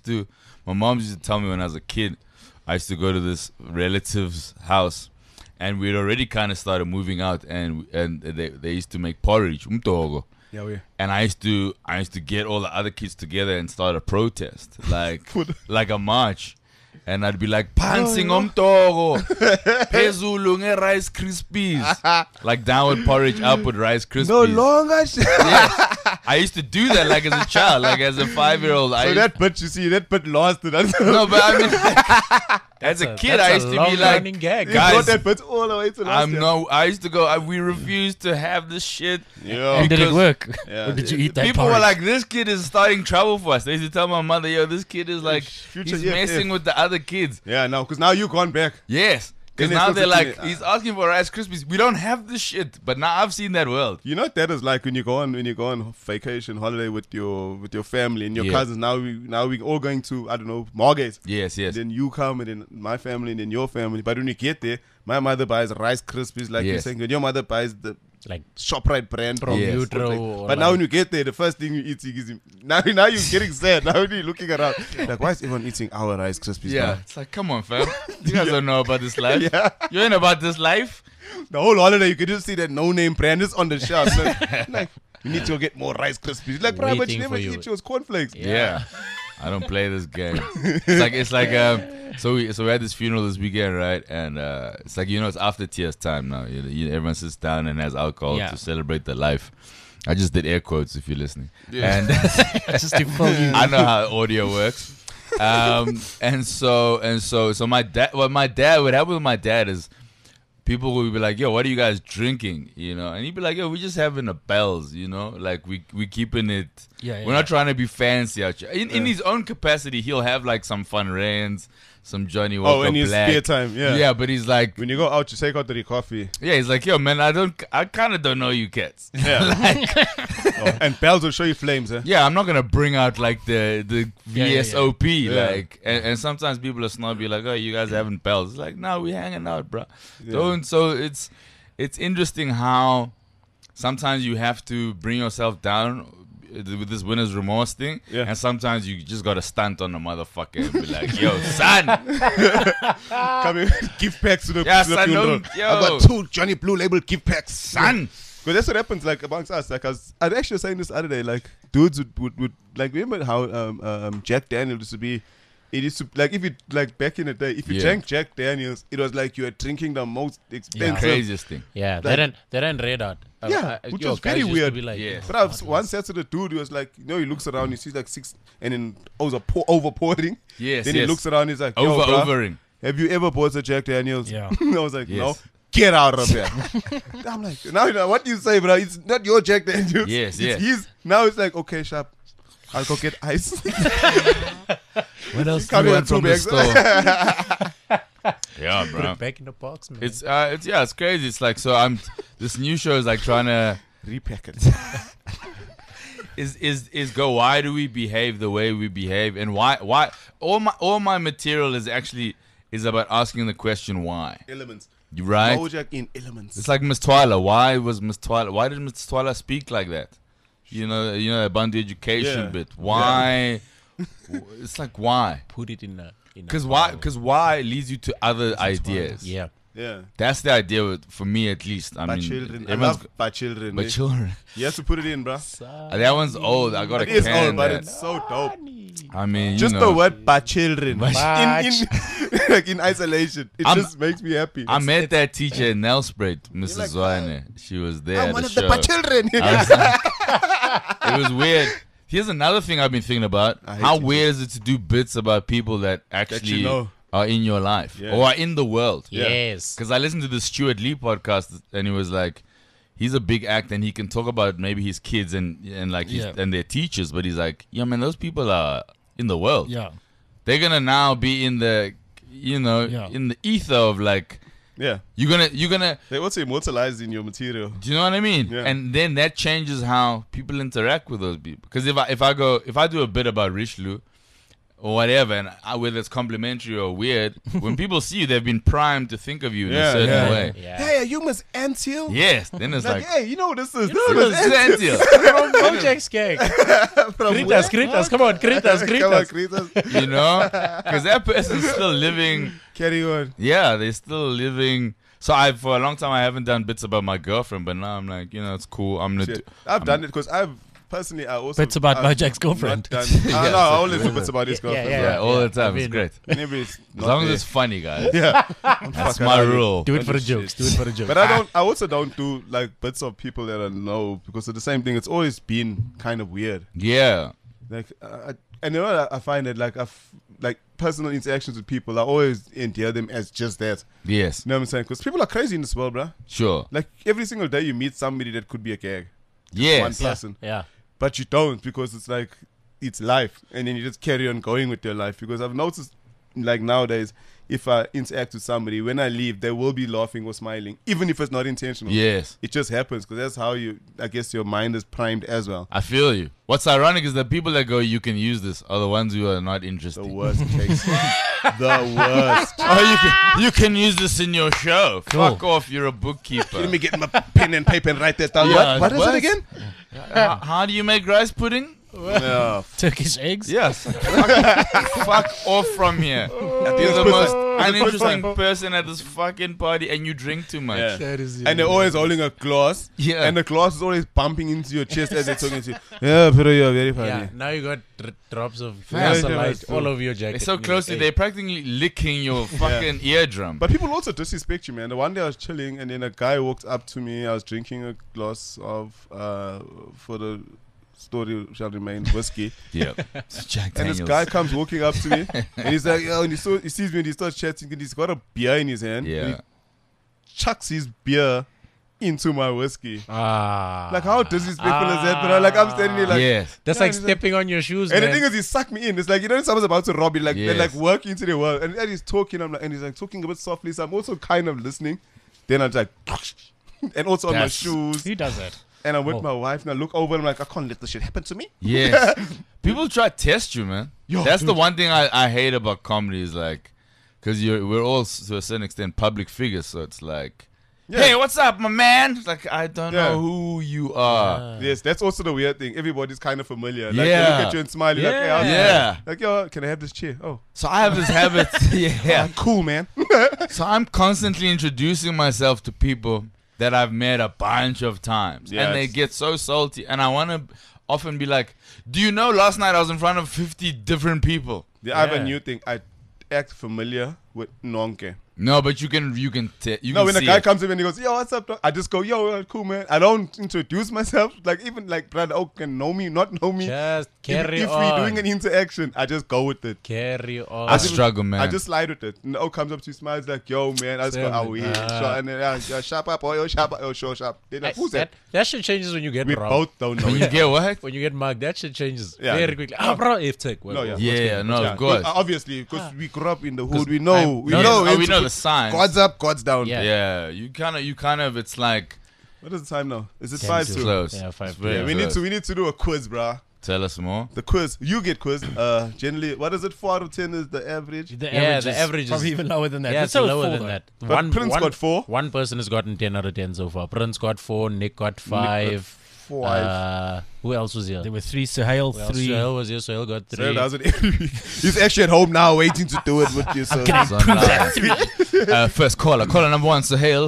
my mom used to tell me when I was a kid, I used to go to this relative's house, and we'd already kind of started moving out, and they used to make porridge, umtogo. Yeah, we. And I used to get all the other kids together and start a protest, like a march. And I'd be like, Pansing umtogo, Pezulu nge Rice Krispies. Like downward porridge, upward Rice Krispies. No longer. Yes. I used to do that like as a child, like as a 5-year-old. That bit lost it. No, but I mean, as a kid, I used to be like, gag. You brought guys, that bit all the way to last year. I used to go, we refuse to have this shit. Yeah. And did it because- work? Yeah. Or did you eat that People were porridge? like, this kid is starting trouble for us. They used to tell my mother, yo, this kid is like, Future he's EFF. messing with the other kids. Yeah, now, because now you've gone back. Yes. Because Then now it's they're also like, to me, he's asking for Rice Krispies. We don't have this shit. But now I've seen that world. You know what that is like when you go on vacation, holiday with your family and your Yeah. cousins. Now we all going to, I don't know, Margate. Yes, yes. And then you come, and then my family, and then your family. But when you get there, my mother buys Rice Krispies, like you're Yes. saying, and your mother buys the Like ShopRite brand from Yes. Neutro or But now like- when you get there, the first thing you eat is now you're getting sad. Now you're looking around like, why is everyone eating our Rice Krispies? Yeah. now? It's like, come on, fam. You guys don't know about this life. Yeah. You ain't about this life. The whole holiday, you could just see that no-name brand is on the shelf. Like, you need to go get more Rice Krispies. Like, bro, but Waiting you never for you. eat yours cornflakes. Yeah. I don't play this game. It's like so we had this funeral this weekend, right? And it's like, it's after tears time now. Everyone sits down and has alcohol Yeah. to celebrate their life. I just did air quotes if you're listening. And just to fill you. I know how audio works. And so my dad, what happened with my dad is people would be like, yo, what are you guys drinking? And he'd be like, yo, we're just having a bells, like we keeping it. Yeah, We're not trying to be fancy out here. In his own capacity, he'll have like some fun rains, some Johnny Walker in his Black. spare time, yeah. Yeah, but he's like, When you go out, you take out the coffee. yeah, he's like, yo, man, I kind of don't know you cats. Yeah. And bells will show you flames, eh? Yeah, I'm not gonna bring out like the Yeah. VSOP, Yeah. like, and sometimes people are snobby, like, oh, you guys having bells. It's like, no, we hanging out, bro. Yeah. Don't. So it's interesting how sometimes you have to bring yourself down with this winner's remorse thing, Yeah. and sometimes you just gotta stunt on the motherfucker and be like, yo, son, Come in, gift packs to the, Yeah, to the son, funeral. don't- yo. I got 2 Johnny Blue Label gift packs. son. Because that's what happens, like, amongst us. Like, I was actually saying this other day, like, dudes would like, remember how Jack Daniels used to be. It used to, like, if you, like, back in the day, if you Yeah. drank Jack Daniels, it was like you were drinking the most expensive. Craziest thing. Yeah, Like- they didn't read out. Yeah, which was guys very used to weird. be like, Yeah. But I was, one said to the dude, he was like, he looks around, he sees like 6, and then over pouring. Yes, Then he yes. looks around, he's like, yo, Overing. have you ever bought a Jack Daniels? Yeah. I was like, Yes. no. Get out of here. I'm like, now what do you say, bro? It's not your Jack Daniels. Yes, it's yeah. his. Now it's like, okay, sharp. I'll go get ice. What else do Come you here, want 2 from the bags. store? Yeah, Put bro. it back in the box, man. It's crazy. It's like, so this new show is like trying to Repack it. is go, why do we behave the way we behave, and why all my material is about asking the question why. Elements. You right? Bojack in elements. It's like Miss Twyla. Why did Miss Twyla speak like that? You know the Bundy education Yeah. bit. Why? It's like, why? Put it in a. Because why leads you to other ideas. Yeah. yeah. That's the idea for me, at least. I By mean, children. I everyone's love by children. but eh? children. You have to put it in, bro. That one's old. I got It to is can old, but that. it's so dope. I mean, Just the word by children. By in like in isolation. It I'm- just makes me happy. I met that teacher in Nelspruit, Mrs. like, Zwane. She was there. I'm at one the of the show. by children. It was weird. Here's another thing I've been thinking about. I hate How teachers. weird is it to do bits about people that actually know. are in your life Yeah. or are in the world. Yes. Because I listened to the Stuart Lee podcast and he was like, he's a big act and he can talk about maybe his kids and like his, Yeah. and their teachers, but he's like, yeah, man, those people are in the world. Yeah. They're gonna now be in the, Yeah. in the ether of like, Yeah. you're gonna. They also immortalized in your material. Do you know what I mean? Yeah. And then that changes how people interact with those people. Because if I do a bit about Richelieu or whatever, and whether it's complimentary or weird, when people see you, they've been primed to think of you in a Yeah, certain yeah. way. Yeah. Hey, are you Miss Anthill? Yes. Then it's like, hey, you know what this is? this This is is Anthill. From Mojack's gang. from Greet where? us, greet us. Come on, greet us, greet Come on, us. greet us. You know? Because that person's still living. Carry on. Yeah, they're still living. So for a long time I haven't done bits about my girlfriend, but now I'm like, it's cool. I'm gonna. Shit. I've done it because I also Bits about I've Mojack's girlfriend. not done- Yeah, no, I always do bits about his Yeah, girlfriend. Yeah, all the time. I It's mean, great. Maybe it's As not long as there. it's funny, guys. Yeah. That's my rule. Do it for the Shit. jokes. Do it for the jokes. But I also don't do like bits of people that I know because of the same thing. It's always been kind of weird. Yeah. Like, and you know what I find it like like personal interactions with people. I always endear them as just that. Yes. You know what I'm saying? Because people are crazy in this world, bruh. Sure. Like every single day you meet somebody that could be a gag. Yes. One person. Yeah. But you don't because it's like it's life, and then you just carry on going with your life. Because I've noticed, like nowadays, if I interact with somebody, when I leave, they will be laughing or smiling, even if it's not intentional. Yes. It just happens because that's how I guess your mind is primed as well. I feel you. What's ironic is the people that go, you can use this, are the ones who are not The interested. worst case. The worst. Oh, you can use this in your show. Cool. Fuck off, you're a bookkeeper. Let me get my pen and paper and write that down. Yeah, What is what? it again? How do you make rice pudding? No. Turkish eggs. Yes. Fuck off from here. You're the most uninteresting person at this fucking party and you drink too much. Yeah. That is And they're always holding a glass. Yeah. And the glass is always bumping into your chest as they're talking to you. Yeah, pero you're very funny. Yeah, now you got drops of Yeah, light yeah, all over your jacket. They're so closely, they're practically licking your fucking eardrum. But people also disrespect you, man. The one day I was chilling and then a guy walked up to me. I was drinking a glass of, for the story shall remain, whiskey. Yeah. Jack And this Daniels. guy comes walking up to me and he's like, and he sees me and he starts chatting and he's got a beer in his hand. And Yeah. he chucks his beer into my whiskey. Like, how disrespectful is that, bro? Like, I'm standing there like, Yes. That's Yeah, like he's like- stepping on your shoes, and man. the thing is, he sucked me in. It's like, someone's about to rob you. Like, they're like Yes. working into the world. And he's talking, and he's like talking a bit softly. So I'm also kind of listening. Then I'm like, and also on my That's- shoes. Who does that? And I'm with Oh. my wife, and I look over, and I'm like, I can't let this shit happen to me. Yes. People try to test you, man. Yo, That's the dude. one thing I hate about comedy is like, because we're all to a certain extent public figures, so it's like, Yeah. hey, what's up, my man? It's like, I don't Yeah. know who you are. Yes, that's also the weird thing. Everybody's kind of familiar. Like, they Yeah. look at you and smile. You're like, hey, how's it? Yeah. Like, yo, can I have this chair? Oh, So I have this habit. Yeah. cool, man. So I'm constantly introducing myself to people that I've met a bunch of times. Yes. And they get so salty. And I want to often be like, do you know last night I was in front of 50 different people? I have a Yeah. new thing. I act familiar with Nonke. No, but you can No, can when a see guy it. comes in and he goes, yo, what's up, dog? I just go, yo, cool, man. I don't introduce myself. Like, even like, brother, can know me, not know me. Just If, carry if on. we're doing an interaction, I just go with it. Carry on. I struggle, man. I just slide with it. And O comes up to you, smiles like, yo, man. I just go, Same. oh, yeah. Sure. And then, yeah, sharp up, oh, yo, sharp up, oh, sure, sharp. They're like, who's that? That shit changes when you get We robbed. both don't know. when you it. get what? When you get mugged, that shit changes Yeah. very quickly. Ah, bro, if take. No, yeah. Yeah, no, Yeah, of course. obviously, because we grew up in the hood, we know. We no, know. we it's know the signs. God's up, God's down. Yeah. Yeah, you kind of, it's like, What is the time now? Is it 10 5 to- to? close. Yeah, 5 It's very Yeah, we need to do a quiz, bruh. Tell us more. The quiz. You get quizzed. Generally, what is it? 4 out of 10 is the average. The Yeah, average the is average is- probably even lower than that. Yeah, But it's so is lower 4 than though. that. But Prince got 4. One person has gotten 10 out of 10 so far. Prince got 4, Nick got 5. 5. Who else was here? There were 3. Suhail, Who else? 3. Sohail was here. Sohail got 3. So does it every week. He's actually at home now waiting to do it with you. So First caller number 1, Sahel.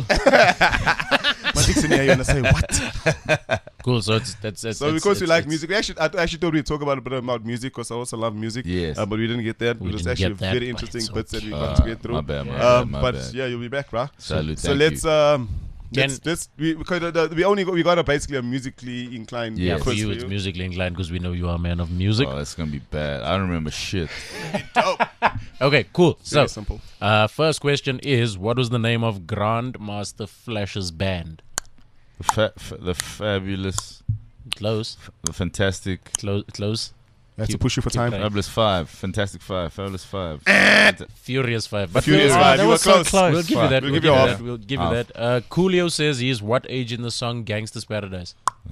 my dick's in here, you're gonna say what? Cool. So that's So because we like music, I actually thought we'd talk about a bit about music because I also love music. Yes. But we didn't get that. We It was didn't actually get that, very but interesting it's bits that we okay. got to get through. My bad, my but bad. yeah, you'll be back, bruh. Salute, So thank let's you. let's we got a basically a musically inclined Yeah, for quiz you, it's musically inclined because we know you are a man of music. Oh, that's gonna be bad. I don't remember shit. Okay, cool. So, Very simple. first question is, what was the name of Grandmaster Flash's band? The fabulous, Close. the fantastic, Close. I have to Keep- push you for keep time. going. Fabulous Five, Fantastic Five, Fabulous Five. Furious 5. But Furious we'll- Five. that You was were so close. close. We'll give you that. We'll We'll give you give you half. that. We'll give you Half. that. Coolio says he's what age in the song Gangsta's Paradise?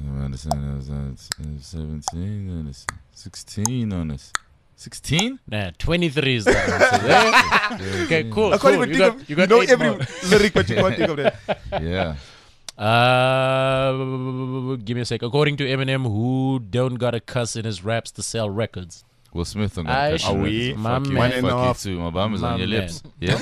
17, 16 on us. 16? Nah, 23 is the answer. There. Okay, cool. I can't cool. even You think got, of. you got know 8 every more. lyric, but you can't think of that. Yeah. Give me a sec. According to Eminem, who don't got a cuss in his raps to sell records? Will Smith on I that. should- we? My Fuck you, man. One and a fuck half. you too. My bum is My on your man. lips. Yeah.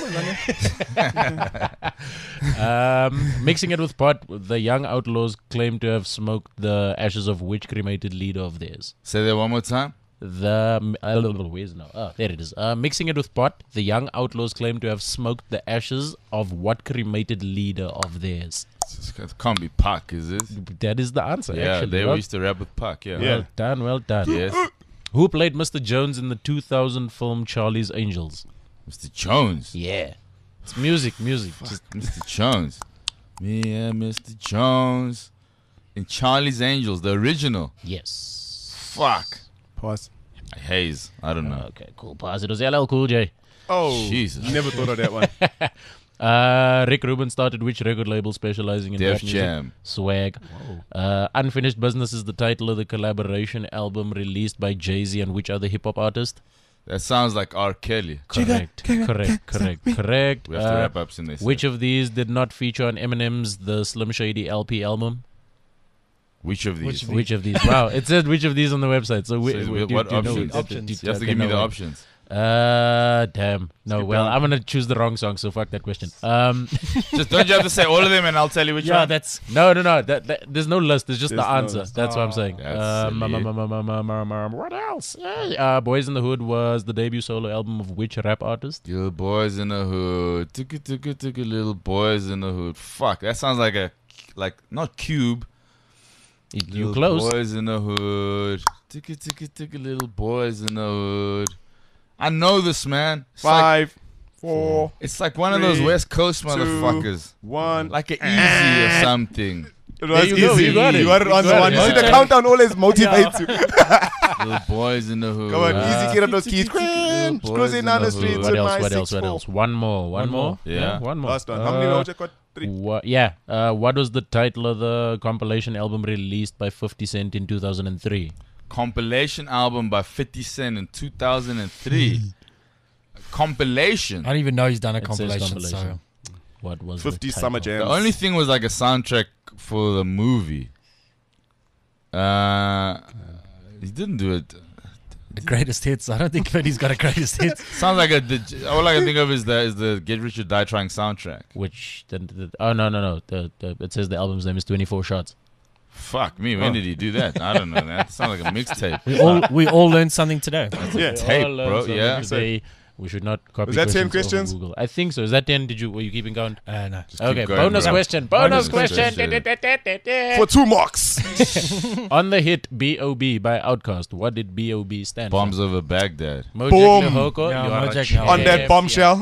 Mixing it with pot, the Young Outlaws claim to have smoked the ashes of which cremated leader of theirs? Say that one more time. Where's now? Oh, there it is. Mixing it with pot, the Young Outlaws claim to have smoked the ashes of what cremated leader of theirs? It can't be Pac, is it? That is the answer. Yeah, actually. they well, used to rap with Pac. Yeah. Yeah. well done. Well done. Yes. Who played Mr. Jones in the 2000 film Charlie's Angels? Mr. Jones. Yeah, it's music. Just Mr. Jones. Me and Mr. Jones. In Charlie's Angels, the original. yes. Fuck. Pause. Haze. I don't know. Okay, cool. Pass it was LL Cool J. Oh, Jesus. Never thought of that one. Rick Rubin started which record label specializing in Def rap music? Jam. Swag. Unfinished Business is the title of the collaboration album released by Jay-Z and which other hip hop artist? That sounds like R. Kelly. Correct. We We have to wrap up soon. They said. Which of these did not feature on Eminem's The Slim Shady LP album? Which of these? Which of these? Wow, it said which of these on the website. So, So what options? Options. You have to give me the options. Damn. No, Skip well, down. I'm going to choose the wrong song, so fuck that question. Just don't you have to say all of them and I'll tell you which Yeah, one? that's No. That, there's no list. There's just There's the no answer. list. That's what I'm saying. That's silly. What else? Boys in the Hood was the debut solo album of which rap artist? Little boys in the hood. Took little boys in the hood. Fuck, that sounds like not Cube. You Little close. Boys in the hood. Took little boys in the hood. I know this, man. It's like, 5, 4, it's like one of those 3, West Coast 2, motherfuckers. 1. Like an easy or something. It was you go, easy. you got it. You got it You on the got one. it, You see yeah. the countdown always motivates you. Little boys in the hood. Come on, easy, get up those keys. Little boys Cruising in down the the streets hood. What with else? my What else? What 6'4". else? One more. Yeah. One more. Last one. How many rounds you got? 3. What was the title of the compilation album released by 50 Cent in 2003? Compilation album by 50 Cent in 2003. Compilation. I don't even know he's done a It says compilation. compilation. So What was 50 the Summer title? Jams. The only thing was like a soundtrack for the movie. He didn't do it. the greatest hits. I don't think Fetty's got a greatest hits. Sounds like all I can think of is the Get Rich or Die Trying soundtrack. Which oh no. It says the album's name is 24 Shots. Fuck me, when did he do that? I don't know. That sounds like a mixtape. We all learned something today. Yeah. Tape, All bro. something Yeah. today. We should not copy. Was that 10 over questions? Google. I think so. Is that 10? Were you keeping count? No. Just keep Okay. going, Bonus bro. question. Bonus Bonus question. For 2 marks. On the hit B.O.B. by Outkast, what did B.O.B. stand Bombs over Baghdad. for? Mojack Boom. Lehoko, Yeah, you are a Mojack champ. Lehoko. On that bombshell.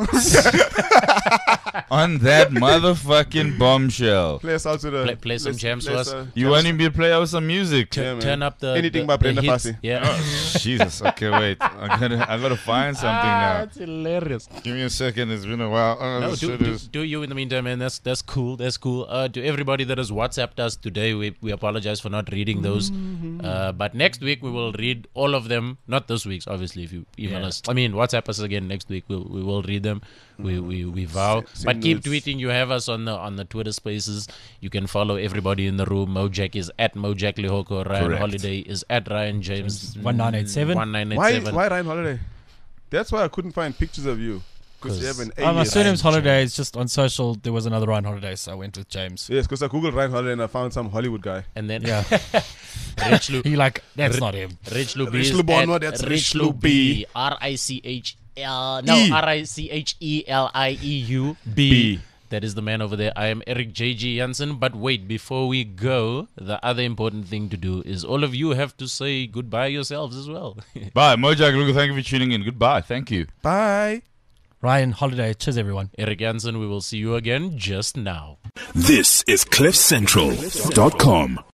On that motherfucking bombshell. Play us out to the. Play some jams for us. You want me to play out some music? Yeah, man. Turn up the Anything the, by the Brenda hits. Fassie. Yeah. Jesus. Okay, wait. I gotta find something now. That's hilarious. Give me a second. It's been a while. Oh, No, this do, shit do, is- do you in the meantime, man. That's cool. That's cool. To everybody that has WhatsApped us today, we apologize for not reading those. But next week we will read all of them. Not this week's, obviously. If you email us, I mean, WhatsApp us again next week. We will read them. We vow. But keep tweeting. You have us on the Twitter Spaces. You can follow everybody in the room. Mojack is at Mojack Lehoko. Ryan Correct. Holiday is at Ryan James 1987. 1987. Why Ryan Holiday? That's why I couldn't find pictures of you. Because you have an My alias. surname's Holiday. It's just on social. There was another Ryan Holiday, so I went with James. Yes, because I googled Ryan Holiday and I found some Hollywood guy. And then Yeah. Rich Lu. He like, that's not him. Rich Lu B Rich is Lu Bonwa, at that's Rich Rich Lu Lu B. RICHL E. RICHELIEU B. That is the man over there. I am Eric J.G. Jansen. But wait, before we go, the other important thing to do is all of you have to say goodbye yourselves as well. Bye. Mojak Lugu, thank you for tuning in. Goodbye. Thank you. Bye. Ryan Holiday. Cheers, everyone. Eric Jansen, we will see you again just now. This is CliffCentral.com.